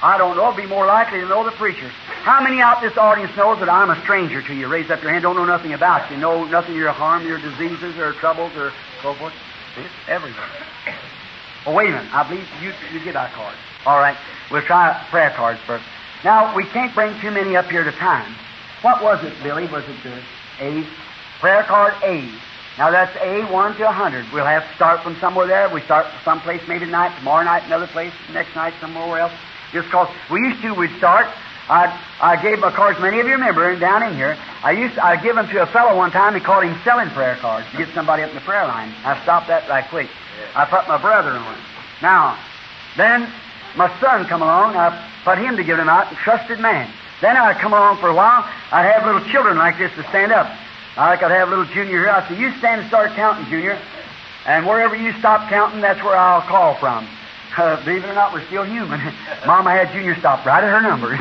Speaker 2: I don't know. It'd be more likely to know the preacher. How many out this audience knows that I'm a stranger to you? Raise up your hand. Don't know nothing about you. Know nothing of your harm, your diseases, or troubles, or so forth. It's everywhere. Oh, wait a minute. I believe you get our cards. All right. We'll try prayer cards first. Now, we can't bring too many up here at a time. What was it, Billy? Was it the A? Prayer card A. Now, that's A, 1 to 100. We'll have to start from somewhere there. We start someplace maybe tonight, tomorrow night, another place, next night, somewhere else. Just because we'd start. I gave my cards, many of you remember, and down in here. I give them to a fellow one time. He called him selling prayer cards to get somebody up in the prayer line. I stopped that right quick. I put my brother on it. Now, then my son come along. I put him to give them out, a trusted man. Then I'd come along for a while. I'd have little children like this to stand up. Like I'd have little Junior here. I'd say, you stand and start counting, Junior. And wherever you stop counting, that's where I'll call from. Believe it or not, we're still human. Mama had Junior stop right at her number.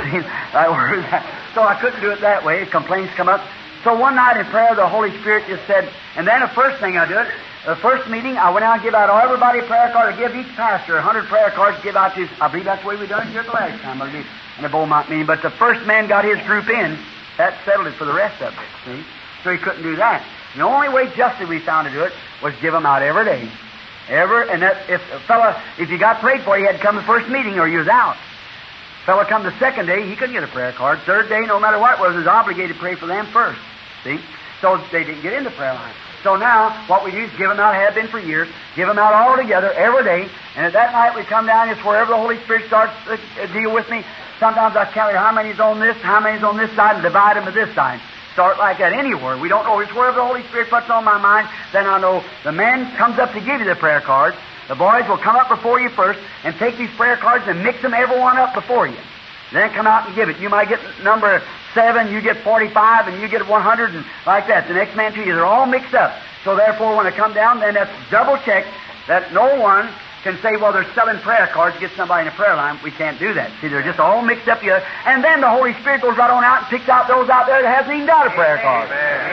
Speaker 2: So I couldn't do it that way. Complaints come up. So one night in prayer, the Holy Spirit just said, and then the first thing I did, the first meeting, I went out and give out everybody a prayer card. I give each pastor 100 prayer cards to give out to. I believe that's the way we done it here the last time, I believe, in the Beaumont meeting. But the first man got his group in. That settled it for the rest of it, see? So he couldn't do that. The only way justly we found to do it was give them out every day. And that if you got prayed for, you had to come to the first meeting or you was out. Fellow come the second day, he couldn't get a prayer card. Third day, no matter what it was obligated to pray for them first. See? So they didn't get in the prayer line. So now, what we do is give them out, have been for years, give them out all together every day, and at that night we come down, it's wherever the Holy Spirit starts to deal with me. Sometimes I tell you how many's on this, how many's on this side, and divide them to this side. Start like that anywhere. We don't know. It's wherever the Holy Spirit puts on my mind, then I know the man comes up to give you the prayer cards. The boys will come up before you first and take these prayer cards and mix them every one up before you. Then come out and give it. You might get number 7, you get 45, and you get 100, and like that. The next man to you, they're all mixed up. So therefore, when I come down, then that's double checked that no one can say, well, they're selling prayer cards to get somebody in a prayer line. We can't do that. See, they're just all mixed up together. And then the Holy Spirit goes right on out and picks out those out there that hasn't even got a prayer card.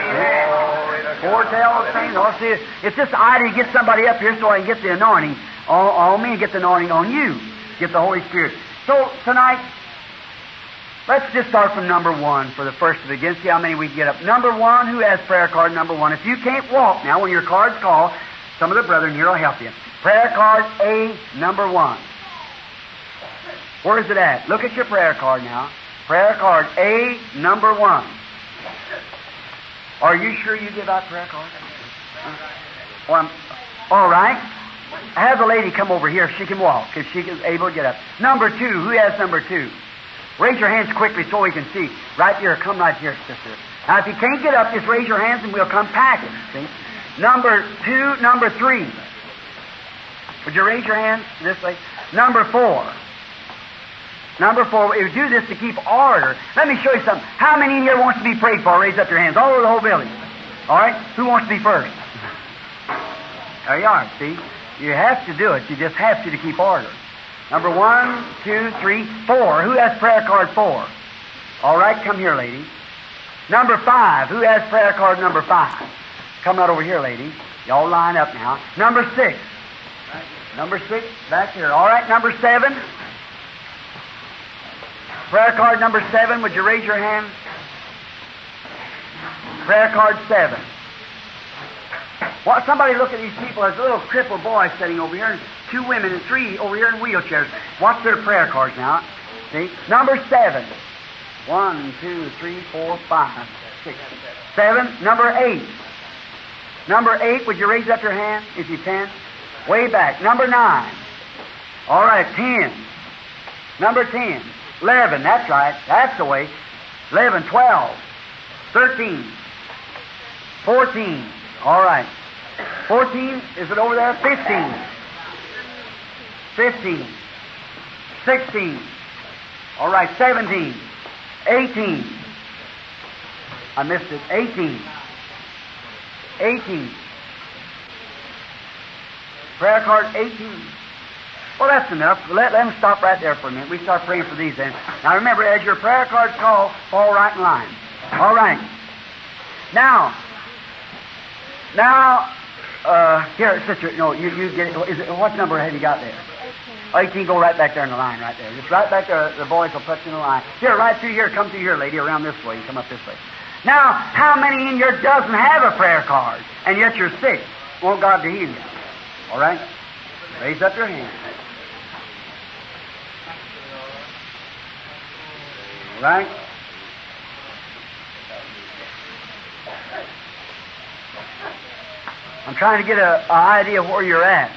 Speaker 2: Foretell the thing. Oh, see, it's just the idea to get somebody up here so I can get the anointing on me and get the anointing on you. Get the Holy Spirit. So tonight, let's just start from number 1 for the first to begin. See how many we can get up. Number 1, who has prayer card number 1? If you can't walk now, when your card's called, some of the brethren here will help you. Prayer card A, number 1. Where's it at? Look at your prayer card now. Prayer card A, number 1. Are you sure you give out prayer cards? All right. Have the lady come over here if she can walk, if she is able to get up. Number 2, who has number 2? Raise your hands quickly so we can see. Right here, come right here, sister. Now, if you can't get up, just raise your hands and we'll come pack it. See? Number 2, number 3. Would you raise your hands this way? Number 4. Number 4. We do this to keep order. Let me show you something. How many in here wants to be prayed for? Raise up your hands all over the whole building. All right? Who wants to be first? There you are. See? You have to do it. You just have to keep order. Number 1, 2, 3, 4. Who has prayer card 4? All right, come here, lady. Number 5. Who has prayer card number 5? Come right over here, lady. Y'all line up now. Number 6. Number 6, back here. All right, number 7. Prayer card number 7. Would you raise your hand? Prayer card 7. Well, somebody look at these people. There's a little crippled boy sitting over here, and 2 women and 3 over here in wheelchairs. What's their prayer cards now? See? Number 7. 1, 2, 3, 4, 5, 6, 7. Number 8. Number 8, would you raise up your hand if you can? Way back. Number 9. All right, 10. Number 10. 11, that's right. That's the way. 11, 12, 13, 14. All right. 14, is it over there? 15. 15. 16. All right, 17. 18. I missed it. 18. 18. Prayer card 18. Well, that's enough. Let them stop right there for a minute. We start praying for these then. Now remember, as your prayer card's called, fall right in line. All right. Now, here, sister, no, you get it. What number have you got there? Oh, you can go right back there in the line, right there. Just right back there. The boys will put you in the line. Here, right through here. Come through here, lady. Around this way. You come up this way. Now, how many in your doesn't have a prayer card, and yet you're sick? Want God to heal you? All right? Raise up your hand. All right? I'm trying to get an idea of where you're at.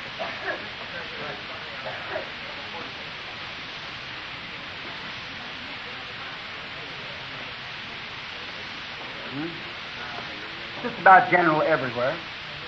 Speaker 2: Just about general everywhere.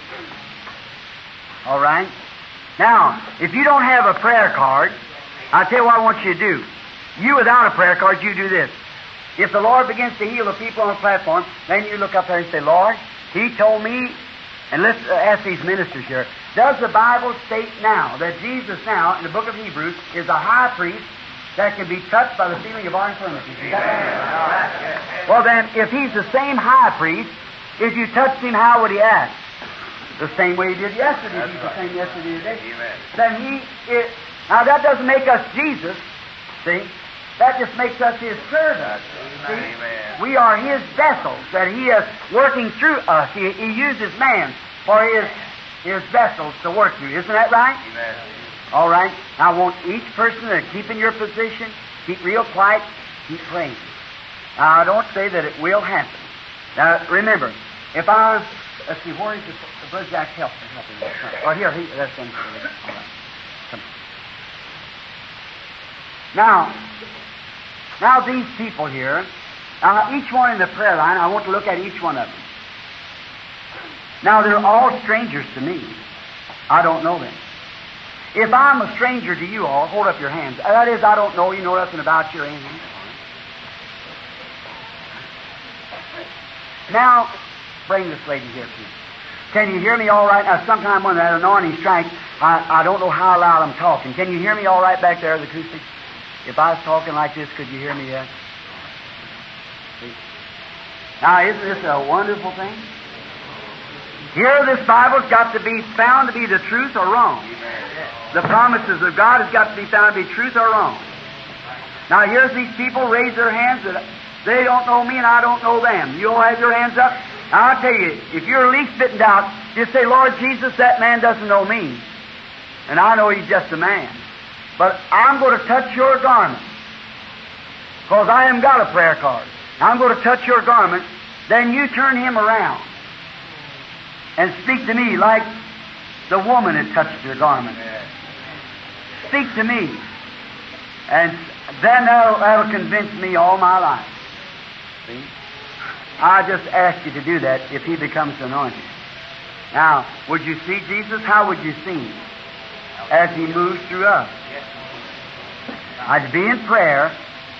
Speaker 2: All right? Now, if you don't have a prayer card, I'll tell you what I want you to do. You without a prayer card, you do this. If the Lord begins to heal the people on the platform, then you look up there and say, Lord, He told me, and let's ask these ministers here, does the Bible state now that Jesus now, in the book of Hebrews, is a high priest that can be touched by the feeling of our infirmities? Is that right? Well then, if He's the same high priest, if you touched Him, how would He act? The same way He did yesterday. He's the same yesterday and today. Then now that doesn't make us Jesus, see? That just makes us His servants. See? We are His vessels that He is working through us. He uses man for His vessels to work through. Isn't that right?
Speaker 3: Amen.
Speaker 2: All right. Now I want each person to keep in your position, keep real quiet, keep praying. Now I don't say that it will happen. Now remember, if I was, let's see, where is Brother Jack help me? Oh, here, that's him. All right. Come. Now these people here, each one in the prayer line, I want to look at each one of them. Now they're all strangers to me. I don't know them. If I'm a stranger to you all, hold up your hands. That is, I don't know you, know nothing about you or anything. Now, bring this lady here, please. Can you hear me all right? Now, sometime when that anointing strikes, I don't know how loud I'm talking. Can you hear me all right back there, the acoustics? If I was talking like this, could you hear me yet? See? Now, isn't this a wonderful thing? Here, this Bible's got to be found to be the truth or wrong. The promises of God has got to be found to be truth or wrong. Now, here's these people raise their hands that they don't know me and I don't know them. You all have your hands up? Now, I'll tell you, if you're least bit in doubt, just say, Lord Jesus, that man doesn't know me. And I know he's just a man. But I'm going to touch your garment. Because I haven't got a prayer card. I'm going to touch your garment. Then you turn him around. And speak to me like the woman had touched your garment. Speak to me. And then that'll convince me all my life. See? I just ask you to do that if He becomes anointed. Now, would you see Jesus? How would you see Him? As He moves through us. I'd be in prayer.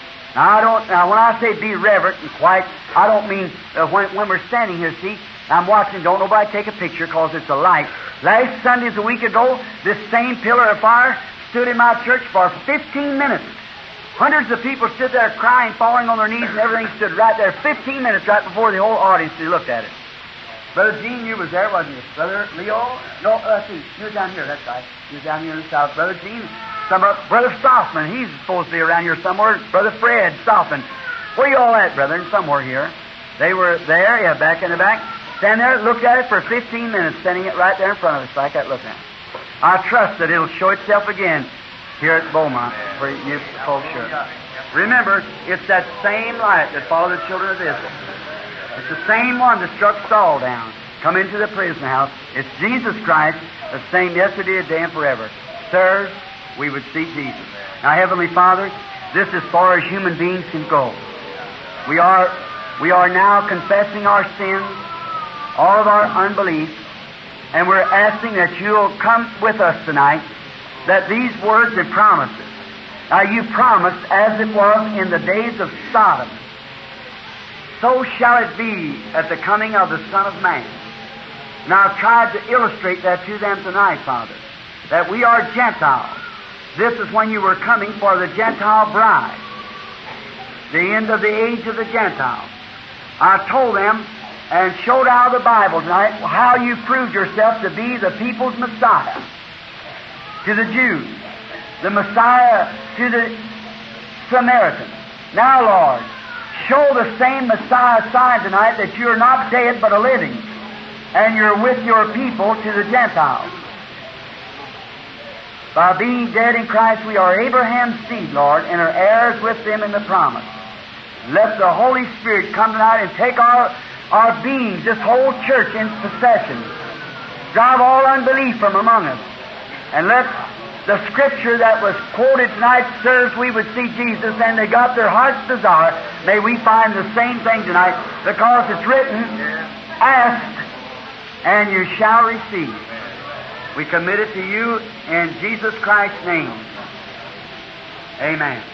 Speaker 2: Now when I say be reverent and quiet, I don't mean when we're standing here, see, I'm watching, don't nobody take a picture because it's a light. Last Sundays a week ago, this same pillar of fire stood in my church for 15 minutes. Hundreds of people stood there crying, falling on their knees, and everything stood right there 15 minutes right before the whole audience looked at it. Brother Gene, you was there, wasn't you? Brother Leo? No, see, you were down here, that's right. You were down here in the south. Brother Gene, Brother Stoffman, he's supposed to be around here somewhere. Brother Fred Stoffman. Where you all at, brethren? Somewhere here. They were there, yeah, back in the back. Stand there, looked at it for 15 minutes, standing it right there in front of us like that, looking at it. I trust that it'll show itself again here at Beaumont for you folks sure. Remember, it's that same light that followed the children of Israel. It's the same one that struck Saul down. Come into the prison house. It's Jesus Christ, the same yesterday, today, and forever. Sirs, we would see Jesus. Now, Heavenly Father, this as far as human beings can go. We are now confessing our sins, all of our unbelief, and we're asking that you'll come with us tonight, that these words and promises. Now, you promised, as it was in the days of Sodom, so shall it be at the coming of the Son of Man. And I've tried to illustrate that to them tonight, Father, that we are Gentiles. This is when you were coming for the Gentile bride, the end of the age of the Gentiles. I told them and showed out of the Bible tonight how you proved yourself to be the people's Messiah to the Jews. the Messiah to the Samaritan. Now, Lord, show the same Messiah sign tonight that you're not dead but a living, and you're with your people to the Gentiles. By being dead in Christ, we are Abraham's seed, Lord, and are heirs with them in the promise. Let the Holy Spirit come tonight and take our beings, this whole church, in possession. Drive all unbelief from among us. And let the Scripture that was quoted tonight, sirs, we would see Jesus, and they got their heart's desire. May we find the same thing tonight, because it's written, ask, and you shall receive. We commit it to you in Jesus Christ's name. Amen.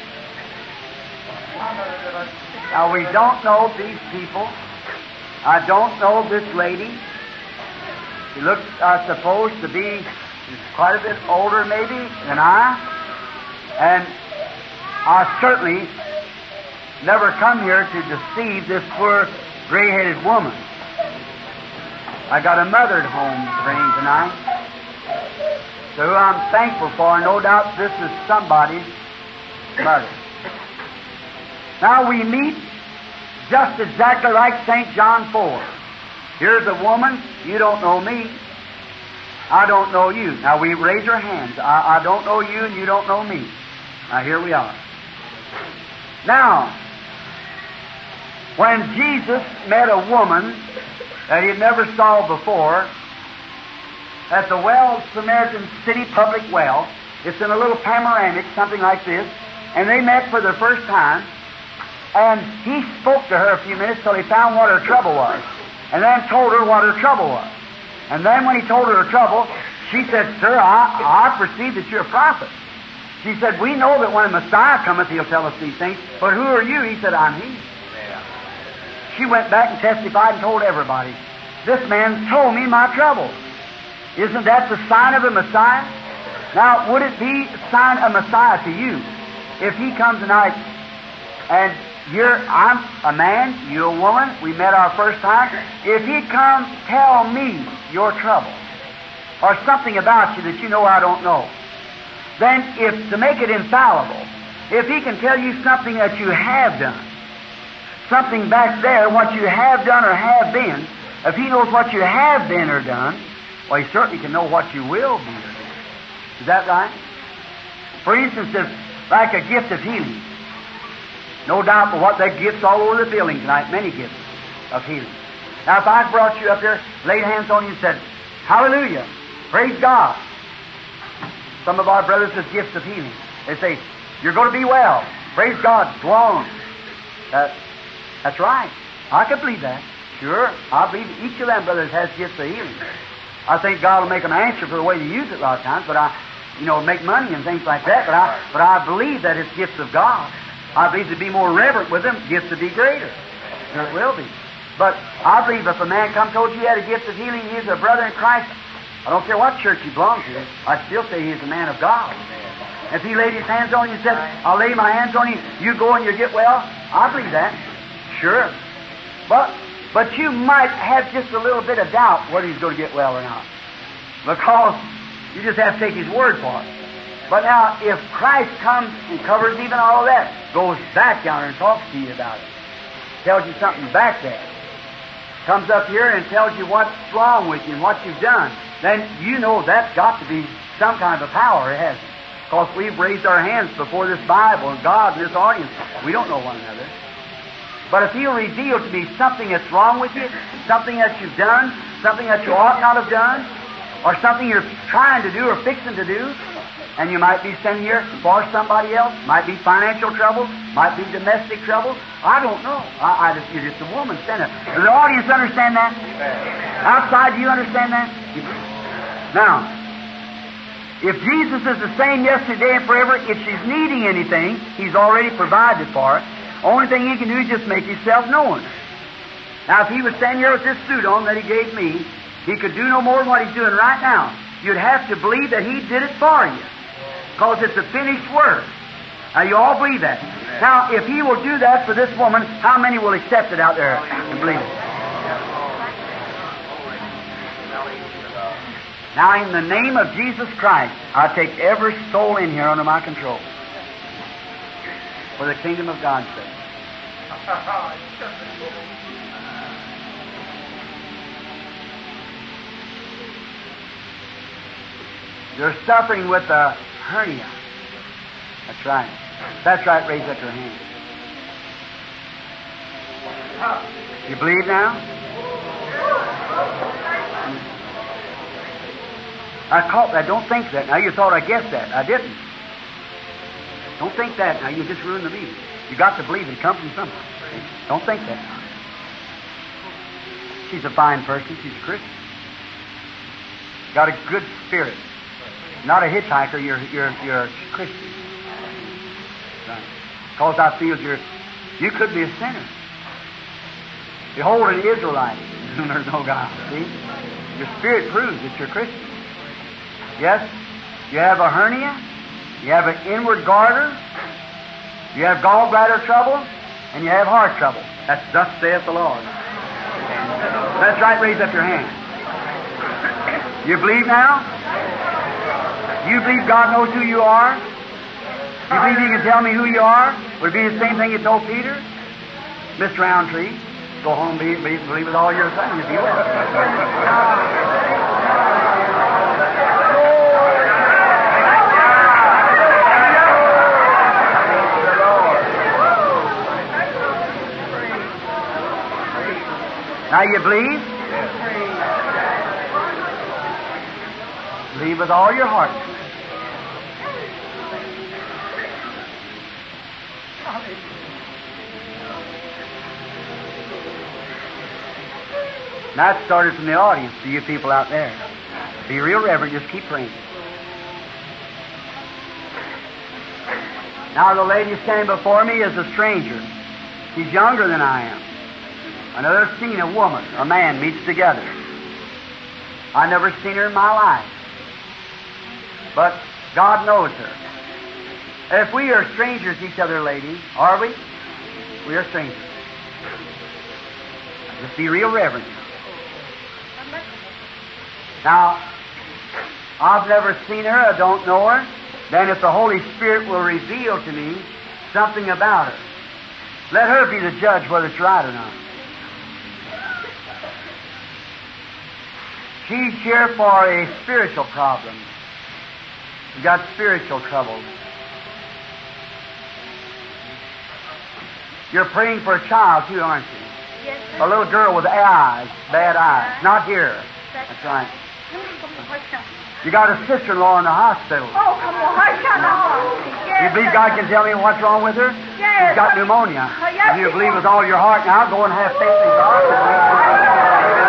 Speaker 2: Now, we don't know these people. I don't know this lady. She looks, I suppose, to be quite a bit older, maybe, than I. And I certainly never come here to deceive this poor gray-headed woman. I got a mother at home praying tonight, so I'm thankful for. No doubt this is somebody's mother. Now we meet just exactly like St. John 4. Here's a woman, you don't know me, I don't know you. Now we raise our hands. I don't know you and you don't know me. Now here we are. Now, when Jesus met a woman that he had never saw before at the well, Samaritan City public well, it's in a little panoramic, something like this, and they met for the first time, and he spoke to her a few minutes till he found what her trouble was, and then told her what her trouble was. And then when he told her trouble, she said, Sir, I perceive that you're a prophet. She said, we know that when a Messiah cometh, he'll tell us these things, but who are you? He said, I'm he. She went back and testified and told everybody, this man told me my trouble. Isn't that the sign of a Messiah? Now, would it be a sign of Messiah to you if he comes tonight and I'm a man, you're a woman, we met our first time. If he'd come tell me your trouble, or something about you that you know I don't know, then if, to make it infallible, if he can tell you something that you have done, something back there, what you have done or have been, if he knows what you have been or done, well, he certainly can know what you will be or do. Is that right? For instance, if, like a gift of healing, no doubt but what that gift's all over the building tonight, many gifts of healing. Now, if I brought you up here, laid hands on you and said, hallelujah, praise God. Some of our brothers with gifts of healing, they say, you're going to be well, praise God, go on. That's right. I can believe that. Sure, I believe each of them brothers has gifts of healing. I think God will make them answer for the way they use it a lot of times, but make money and things like that, but I believe that it's gifts of God. I believe to be more reverent with them, gifts to be greater. There it will be. But I believe if a man come told you he had a gift of healing, he's a brother in Christ, I don't care what church he belongs to, I'd still say he's a man of God. If he laid his hands on you and said, I'll lay my hands on you, you go and you get well, I believe that. Sure. But you might have just a little bit of doubt whether he's going to get well or not. Because you just have to take his word for it. But now, if Christ comes and covers even all of that, goes back yonder and talks to you about it, tells you something back there, comes up here and tells you what's wrong with you and what you've done, then you know that's got to be some kind of a power, it hasn't. Because we've raised our hands before this Bible and God and this audience. We don't know one another. But if he'll reveal to me something that's wrong with you, something that you've done, something that you ought not have done, or something you're trying to do or fixing to do, and you might be sent here for somebody else, might be financial trouble, might be domestic trouble, I don't know. You're just a woman standing there. Does the audience understand that? Outside, do you understand that? Now, if Jesus is the same yesterday and forever, if she's needing anything, he's already provided for it. Only thing he can do is just make himself known. Now, if he was standing here with this suit on that he gave me, he could do no more than what he's doing right now. You'd have to believe that he did it for you, because it's a finished work. Now, you all believe that. Now, if he will do that for this woman, how many will accept it out there and believe it? Now, in the name of Jesus Christ, I take every soul in here under my control for the kingdom of God's sake. You're suffering with a hernia. That's right. That's right. Raise up your hand. You believe now? I caught that. Don't think that. Now you thought I guessed that. I didn't. Don't think that. Now you just ruined the meeting. You got to believe it comes from somewhere. Don't think that now. She's a fine person. She's a Christian. Got a good spirit. Not a hitchhiker. You're a Christian. Right. Because I feel you could be a sinner. Behold, an Israelite. There's no God. See? Your spirit proves that you're a Christian. Yes? You have a hernia. You have an inward garter. You have gallbladder trouble. And you have heart trouble. That's thus saith the Lord. That's right. Raise up your hand. You believe now? You believe God knows who you are? You believe He can tell me who you are? Would it be the same thing He told Peter? Mr. Roundtree, go home, believe with all your saying, if you will. Now you believe? Believe with all your heart. That started from the audience to you people out there. Be real reverent, just keep praying. Now the lady standing before me is a stranger. She's younger than I am. I never seen a woman, a man meets together. I never seen her in my life. But God knows her. If we are strangers to each other, lady, are we? We are strangers. Just be real reverent. Now, I've never seen her, I don't know her. Then if the Holy Spirit will reveal to me something about her, let her be the judge whether it's right or not. She's here for a spiritual problem. She's got spiritual trouble. You're praying for a child too, aren't you?
Speaker 4: Yes, sir.
Speaker 2: A little girl with eyes, bad eyes. Not here. That's right. You got a sister-in-law in the hospital.
Speaker 4: Oh, come on. Yes,
Speaker 2: You believe God can tell me what's wrong with her?
Speaker 4: Yes.
Speaker 2: She's got pneumonia.
Speaker 4: Yes,
Speaker 2: If you believe with all your heart now, go and have faith in God.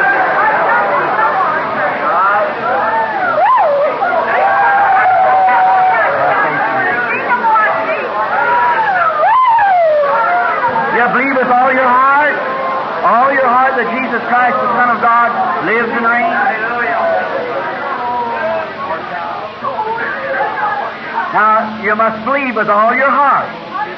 Speaker 2: You believe with all your heart that Jesus Christ, the Son of God, lives and reigns? Now, you must believe with all your heart.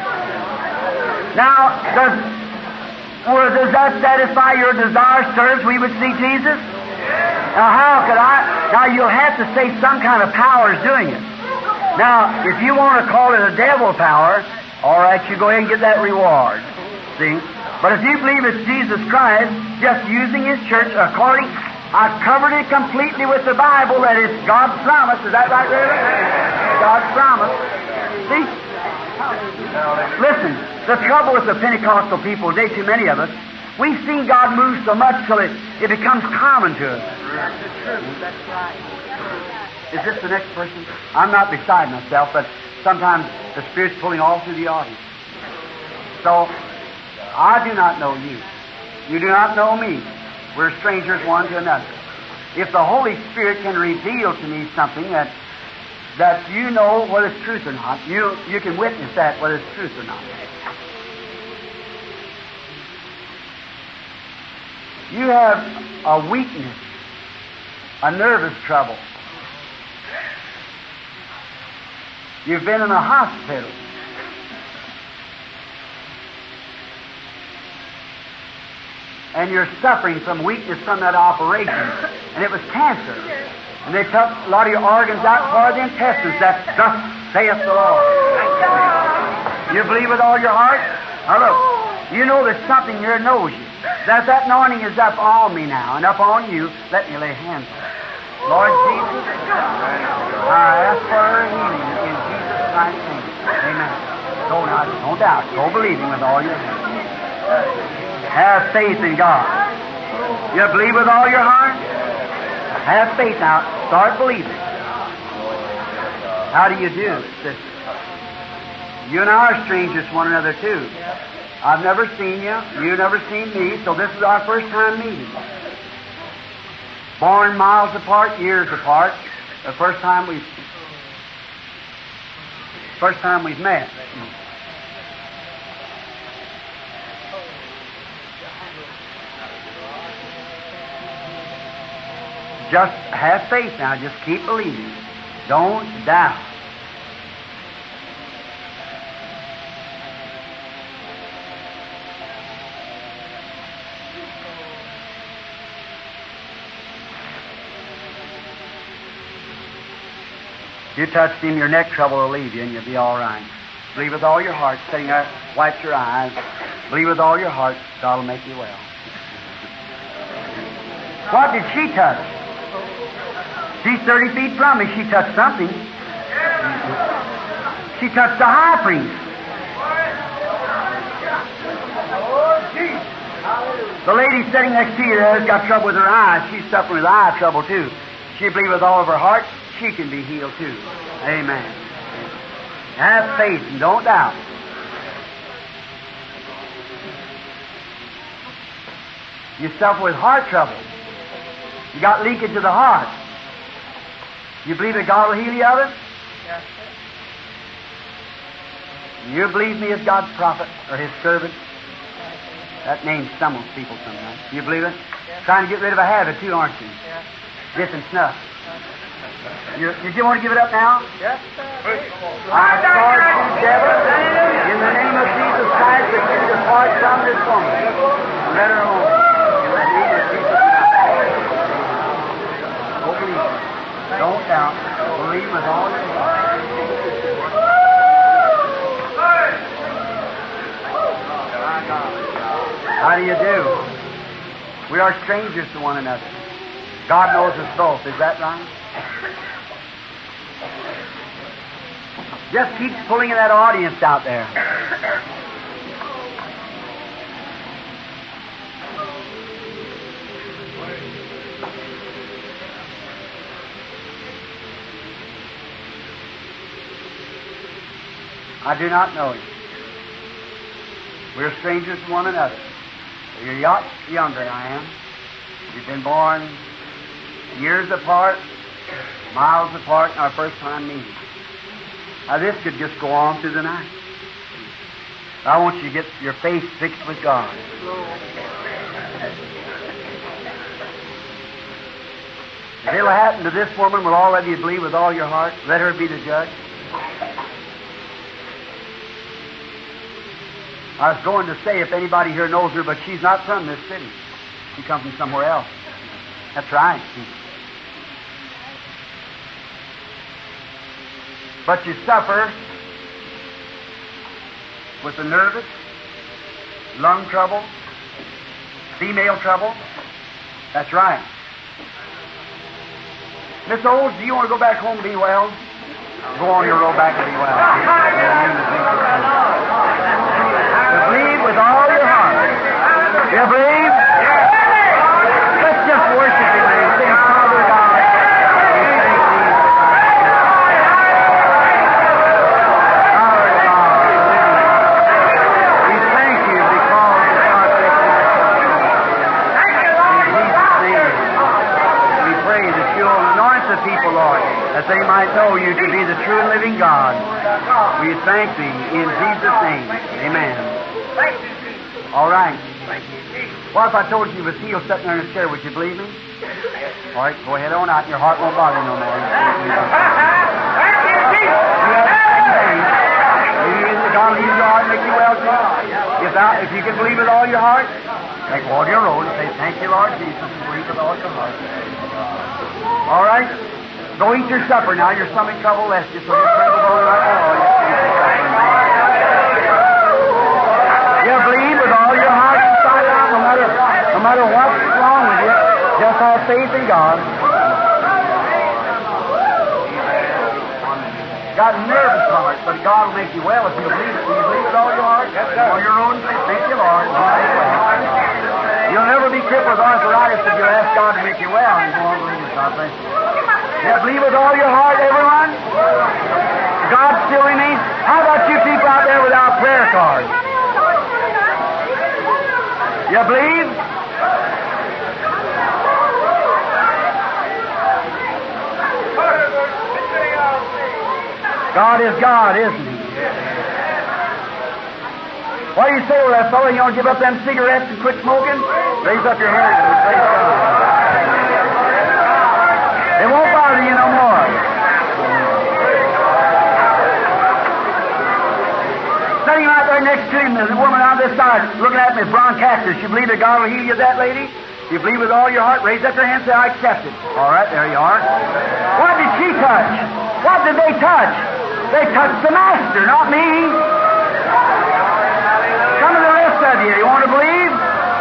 Speaker 2: Now, does that satisfy your desire, sirs, we would see Jesus? Now, how could I? Now, you'll have to say some kind of power is doing it. Now, if you want to call it a devil power, all right, you go ahead and get that reward. See? But if you believe it's Jesus Christ, just using His church according, I covered it completely with the Bible that it's God's promise. Is that right, Reverend? God's promise. See? Listen, the trouble with the Pentecostal people today, too many of us, we've seen God move so much till it becomes common to us. That's right. Is this the next person? I'm not beside myself, but sometimes the Spirit's pulling all through the audience. So, I do not know you. You do not know me. We're strangers one to another. If the Holy Spirit can reveal to me something that you know whether it's truth or not, you can witness that whether it's truth or not. You have a weakness, a nervous trouble. You've been in a hospital. And you're suffering from weakness from that operation. And it was cancer. And they took a lot of your organs out for the intestines. That thus saith the Lord. You believe with all your heart? Now look, you know there's something here knows you. That anointing is up on me now and up on you. Let me lay hands on it. Lord Jesus, I ask for healing in Jesus' mighty name. Amen. Go now, don't doubt. Go believing with all your heart. Have faith in God. You believe with all your heart? Have faith now. Start believing. How do you do, sister? You and I are strangers to one another, too. I've never seen you. You've never seen me, so this is our first time meeting. Born miles apart, years apart. The first time we've met. Just have faith now. Just keep believing. Don't doubt. You touched him, your neck trouble will leave you, and you'll be all right. Believe with all your heart. Sitting there, wipe your eyes. Believe with all your heart. God will make you well. What did she touch? She's 30 feet from me. She touched something. She touched the high priest. The lady sitting next to you there has got trouble with her eyes. She's suffering with eye trouble too. She believes with all of her heart she can be healed too. Amen. Have faith and don't doubt. You suffer with heart trouble. You got leakage of the heart. You believe that God will heal you of it?
Speaker 3: Yes, sir.
Speaker 2: You believe me as God's prophet or His servant? That name stumbles people sometimes. You believe it?
Speaker 3: Yes.
Speaker 2: Trying to get rid of a habit too, aren't you?
Speaker 3: Yes.
Speaker 2: Dipping snuff. Did you want to give it up now?
Speaker 3: Yes, sir.
Speaker 2: I charge you, devil, in the name of Jesus Christ, that you depart from this woman. Let her alone. In the name of Jesus Christ. Go believe. Don't doubt. Believe with all your heart. How do you do? We are strangers to one another. God knows us both. Is that right? Just keep pulling in that audience out there. I do not know you. We're strangers to one another. You're a lot younger than I am. We've been born years apart, miles apart in our first time meeting. Now this could just go on through the night. I want you to get your face fixed with God. If it'll happen to this woman, will already believe with all your heart, let her be the judge. I was going to say if anybody here knows her, but she's not from this city. She comes from somewhere else. That's right. But you suffer with the nervous, lung trouble, female trouble. That's right. Miss Olds, do you want to go back home and be well? Go on your road back and be well. You believe with all your heart. You believe? Let's just worship Him and sing, Father God. We thank you because of our we pray that you'll anoint the people, Lord, that they might know you to be the true and living God. We thank Thee in Jesus' name. Amen. All right. What if I told you was healed sitting there in a chair? Would you believe me? All right, go ahead on out. Your heart won't bother no more. God will use your heart and make you well too. If you can believe with all your heart, take all your road and say, thank you, Lord Jesus, and believe with all your heart. All right? Go eat your supper now. Your stomach trouble left you, so just drink a bowl right now. You believe with all your heart inside out, no matter what's wrong with you, just have faith in God. Got a nervous heart, but God will make you well if you believe it. Do you believe with all your heart? On your own faith. Thank you, Lord. You'll never be crippled with arthritis if you ask God to make you well. You won't believe it, God bless you. You believe with all your heart, everyone? God still remains. How about you people out there without prayer cards? You believe? God is God, isn't He? What do you say to that fellow? You want to give up them cigarettes and quit smoking? Raise up your hand. Praise God. It won't bother you no more. Sitting right there next to him, there's a woman on this side looking at me, bronchitis. You believe that God will heal you, that lady? You believe with all your heart? Raise up your hand and say, I accept it. All right, there you are. What did she touch? What did they touch? They touched the Master, not me. Some of the rest of you want to believe?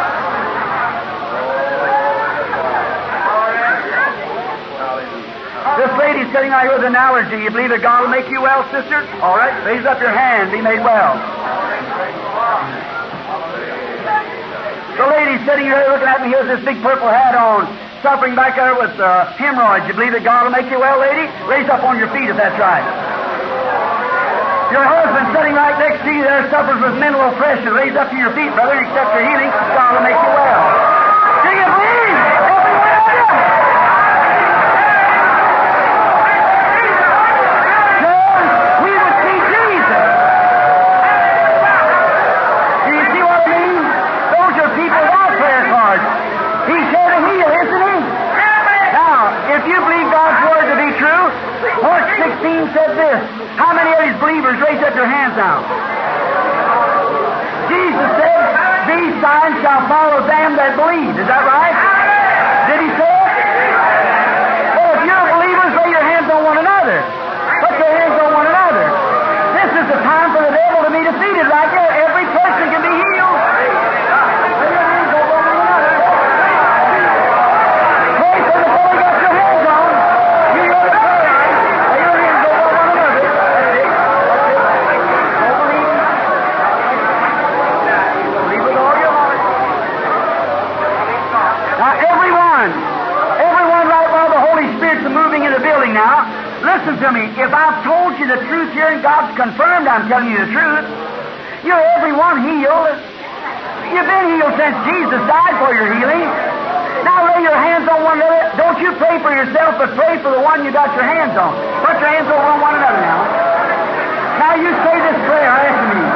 Speaker 2: This lady's sitting out here with an allergy. You believe that God will make you well, sister? All right, raise up your hand, be made well. The lady sitting here looking at me here with this big purple hat on, suffering back there with hemorrhoids. You believe that God will make you well, lady? Raise up on your feet if that's right. Your husband sitting right next to you there suffers with mental oppression. Raise up to your feet, brother, and accept your healing. God will make you well. Do you believe? Every one of you? John, we would see Jesus. Do you see what I mean? Those are people without prayer cards. He's here to heal, isn't he? Now, if you believe God's Word to be true, Mark 16 said this. How many of these believers raise up your hands now? Jesus said, these signs shall follow them that believe. Is that right? Did he say it? Well, if you're believers, lay your hands on one another. Put your hands on one another. This is the time for the devil to be defeated right here. Every person can be healed. Lay your hands on one another. Pray for the fellow you got your hands on. You know the prayer. Lay your hands on one another. That's it. Don't believe. Believe with all your heart. Now, everyone right while the Holy Spirit's moving in the building now, listen to me. If I've told you the truth here and God's confirmed I'm telling you the truth, you're everyone healed. You've been healed since Jesus died for your healing. Now lay your hands on one another. Don't you pray for yourself, but pray for the one you got your hands on. Put your hands over on one another now. Now you say this prayer after me.